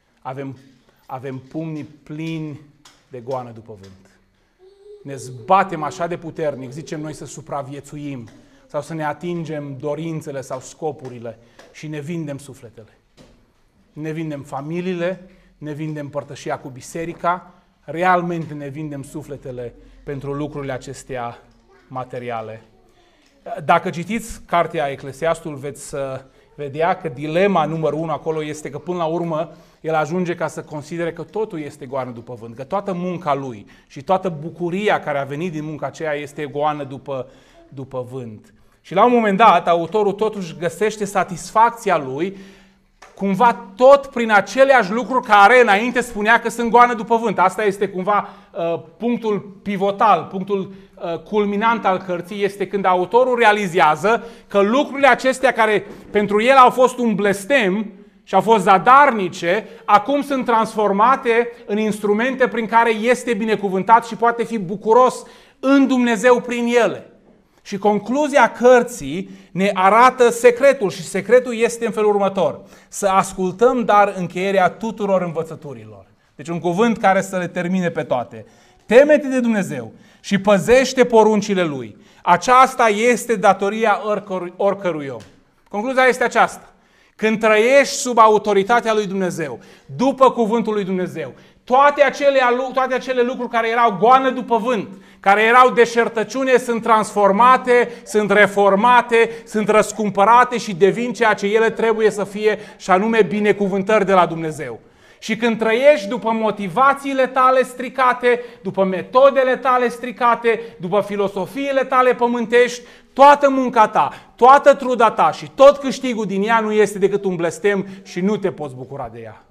avem pumnii plini de goană după vânt. Ne zbatem așa de puternic, zicem noi să supraviețuim sau să ne atingem dorințele sau scopurile și ne vindem sufletele. Ne vindem familiile, ne vindem părtășia cu biserica, realmente ne vindem sufletele pentru lucrurile acestea materiale. Dacă citiți cartea Eclesiastul, veți vedea că dilema numărul 1 acolo este că până la urmă el ajunge ca să considere că totul este goană după vânt, că toată munca lui și toată bucuria care a venit din munca aceea este goană după vânt. Și la un moment dat, autorul totuși găsește satisfacția lui cumva tot prin aceleași lucruri care înainte spunea că sunt goană după vânt. Asta este cumva punctul pivotal, punctul culminant al cărții, este când autorul realizează că lucrurile acestea care pentru el au fost un blestem și au fost zadarnice, acum sunt transformate în instrumente prin care este binecuvântat și poate fi bucuros în Dumnezeu prin ele. Și concluzia cărții ne arată secretul și secretul este în felul următor. Să ascultăm dar încheierea tuturor învățăturilor. Deci un cuvânt care să le termine pe toate. Teme-te de Dumnezeu și păzește poruncile Lui. Aceasta este datoria oricărui om. Concluzia este aceasta. Când trăiești sub autoritatea lui Dumnezeu, după cuvântul lui Dumnezeu, toate acele lucruri care erau goană după vânt, care erau deșertăciune, sunt transformate, sunt reformate, sunt răscumpărate și devin ceea ce ele trebuie să fie, și anume binecuvântări de la Dumnezeu. Și când trăiești după motivațiile tale stricate, după metodele tale stricate, după filosofiile tale pământești, toată munca ta, toată truda ta și tot câștigul din ea nu este decât un blestem și nu te poți bucura de ea.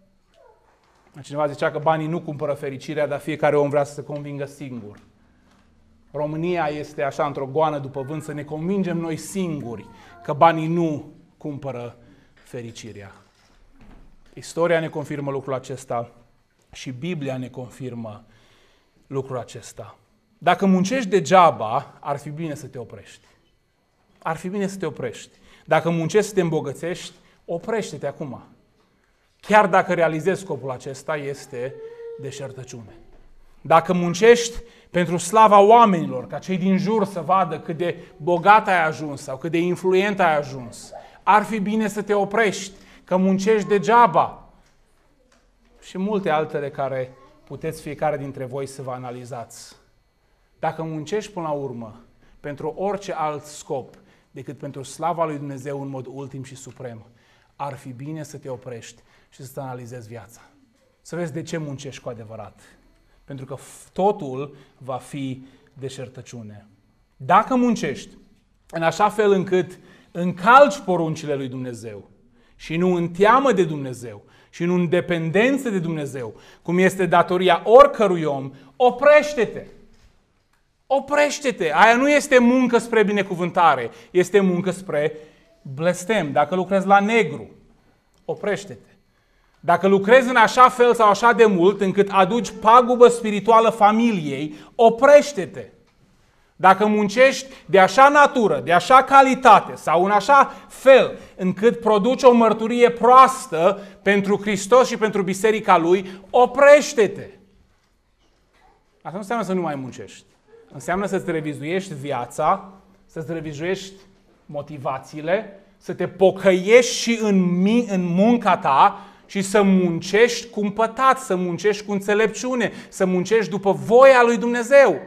Cineva zicea că banii nu cumpără fericirea, dar fiecare om vrea să se convingă singur. România este așa într-o goană după vânt să ne convingem noi singuri că banii nu cumpără fericirea. Istoria ne confirmă lucrul acesta și Biblia ne confirmă lucrul acesta. Dacă muncești degeaba, ar fi bine să te oprești. Ar fi bine să te oprești. Dacă muncești să te îmbogățești, oprește-te acum. Chiar dacă realizezi scopul acesta, este deșertăciune. Dacă muncești pentru slava oamenilor, ca cei din jur să vadă cât de bogat ai ajuns sau cât de influent ai ajuns, ar fi bine să te oprești, că muncești degeaba. Și multe altele care puteți fiecare dintre voi să vă analizați. Dacă muncești până la urmă pentru orice alt scop decât pentru slava lui Dumnezeu în mod ultim și suprem, ar fi bine să te oprești și să-ți analizezi viața. Să vezi de ce muncești cu adevărat. Pentru că totul va fi deșertăciune. Dacă muncești în așa fel încât încalci poruncile lui Dumnezeu și nu în teamă de Dumnezeu și nu în dependență de Dumnezeu, cum este datoria oricărui om, oprește-te! Oprește-te! Aia nu este muncă spre binecuvântare, este muncă spre blestem. Dacă lucrezi la negru, oprește-te. Dacă lucrezi în așa fel sau așa de mult încât aduci pagubă spirituală familiei, oprește-te. Dacă muncești de așa natură, de așa calitate sau în așa fel încât produci o mărturie proastă pentru Hristos și pentru biserica Lui, oprește-te. Asta nu înseamnă să nu mai muncești. Înseamnă să-ți revizuiești viața, să-ți revizuiești motivațiile, să te pocăiești și în munca ta și să muncești cumpătat, să muncești cu înțelepciune, să muncești după voia lui Dumnezeu.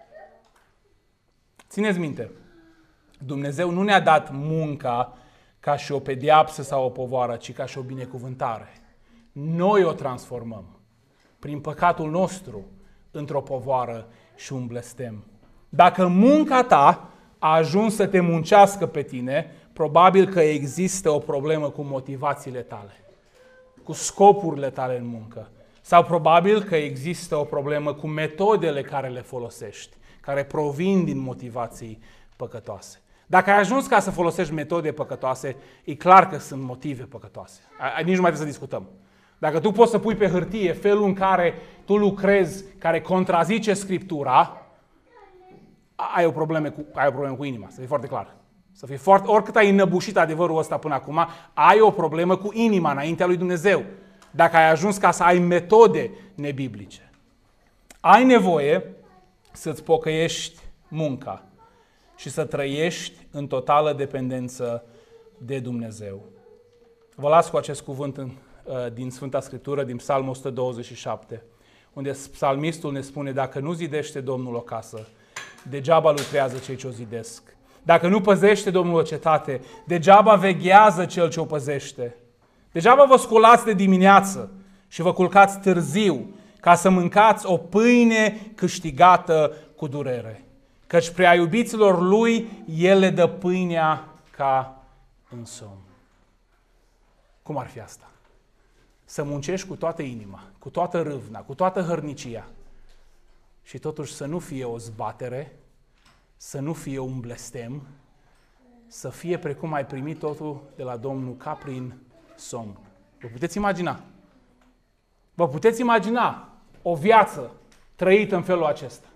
Țineți minte, Dumnezeu nu ne-a dat munca ca și o pedeapsă sau o povară, ci ca și o binecuvântare. Noi o transformăm prin păcatul nostru într-o povară și un blestem. Dacă munca ta a ajuns să te muncească pe tine, probabil că există o problemă cu motivațiile tale, cu scopurile tale în muncă. Sau probabil că există o problemă cu metodele care le folosești, care provin din motivații păcătoase. Dacă ai ajuns ca să folosești metode păcătoase, e clar că sunt motive păcătoase. Nici nu mai trebuie să discutăm. Dacă tu poți să pui pe hârtie felul în care tu lucrezi, care contrazice Scriptura, ai o problemă cu inima, să fie foarte clar. Oricât ai înăbușit adevărul ăsta până acum, ai o problemă cu inima înaintea lui Dumnezeu. Dacă ai ajuns ca să ai metode nebiblice. Ai nevoie să-ți pocăiești munca și să trăiești în totală dependență de Dumnezeu. Vă las cu acest cuvânt din Sfânta Scriptură, din Psalmul 127, unde psalmistul ne spune: dacă nu zidește Domnul o casă, degeaba lucrează cei ce o zidesc. Dacă nu păzește Domnul o cetate, degeaba veghează cel ce o păzește. Degeaba vă sculați de dimineață și vă culcați târziu, ca să mâncați o pâine câștigată cu durere. Căci prea iubiților Lui, El le dă pâinea ca în somn. Cum ar fi asta? Să muncești cu toată inima, cu toată râvna, cu toată hărnicia și totuși să nu fie o zbatere, să nu fie un blestem, să fie precum ai primit totul de la Domnul, ca prin somn. Vă puteți imagina? Vă puteți imagina o viață trăită în felul acesta?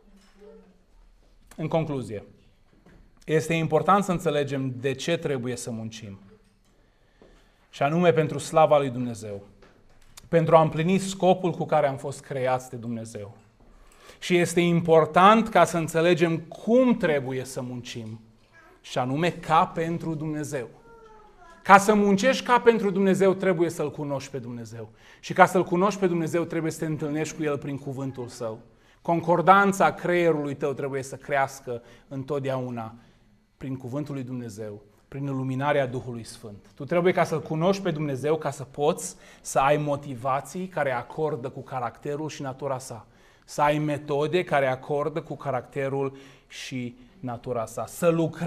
În concluzie, este important să înțelegem de ce trebuie să muncim. Și anume pentru slava lui Dumnezeu. Pentru a împlini scopul cu care am fost creați de Dumnezeu. Și este important ca să înțelegem cum trebuie să muncim. Și anume ca pentru Dumnezeu. Ca să muncești ca pentru Dumnezeu, trebuie să-L cunoști pe Dumnezeu. Și ca să-L cunoști pe Dumnezeu, trebuie să te întâlnești cu El prin cuvântul Său. Concordanța creierului tău trebuie să crească întotdeauna prin cuvântul lui Dumnezeu, prin iluminarea Duhului Sfânt. Tu trebuie ca să-L cunoști pe Dumnezeu, ca să poți să ai motivații care acordă cu caracterul și natura sa. Să ai metode care acordă cu caracterul și natura sa. Să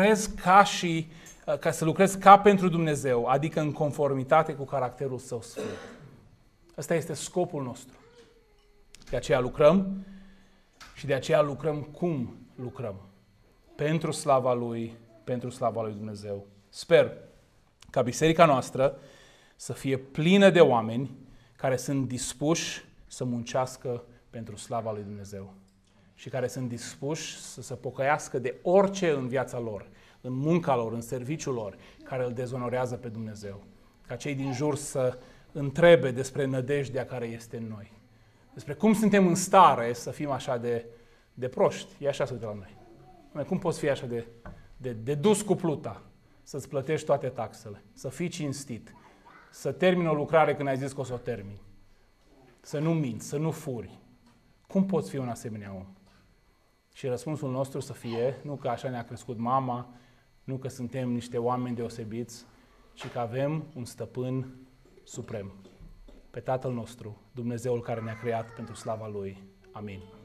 lucrezi ca pentru Dumnezeu, adică în conformitate cu caracterul Său Sfânt. Ăsta este scopul nostru. De aceea lucrăm și de aceea lucrăm cum lucrăm. Pentru slava Lui, pentru slava Lui Dumnezeu. Sper ca biserica noastră să fie plină de oameni care sunt dispuși să muncească pentru slava lui Dumnezeu și care sunt dispuși să se pocăiască de orice în viața lor, în munca lor, în serviciul lor, care îl dezonorează pe Dumnezeu. Ca cei din jur să întrebe despre nădejdea care este în noi. Despre cum suntem în stare să fim așa de proști. E așa să de la noi. Cum poți fi așa de dus cu pluta? Să-ți plătești toate taxele, să fii cinstit, să termini o lucrare când ai zis că o să o termini, să nu minți, să nu furi. Cum poți fi un asemenea om? Și răspunsul nostru să fie, nu că așa ne-a crescut mama, nu că suntem niște oameni deosebiți, ci că avem un stăpân suprem, pe Tatăl nostru, Dumnezeul care ne-a creat pentru slava Lui. Amin.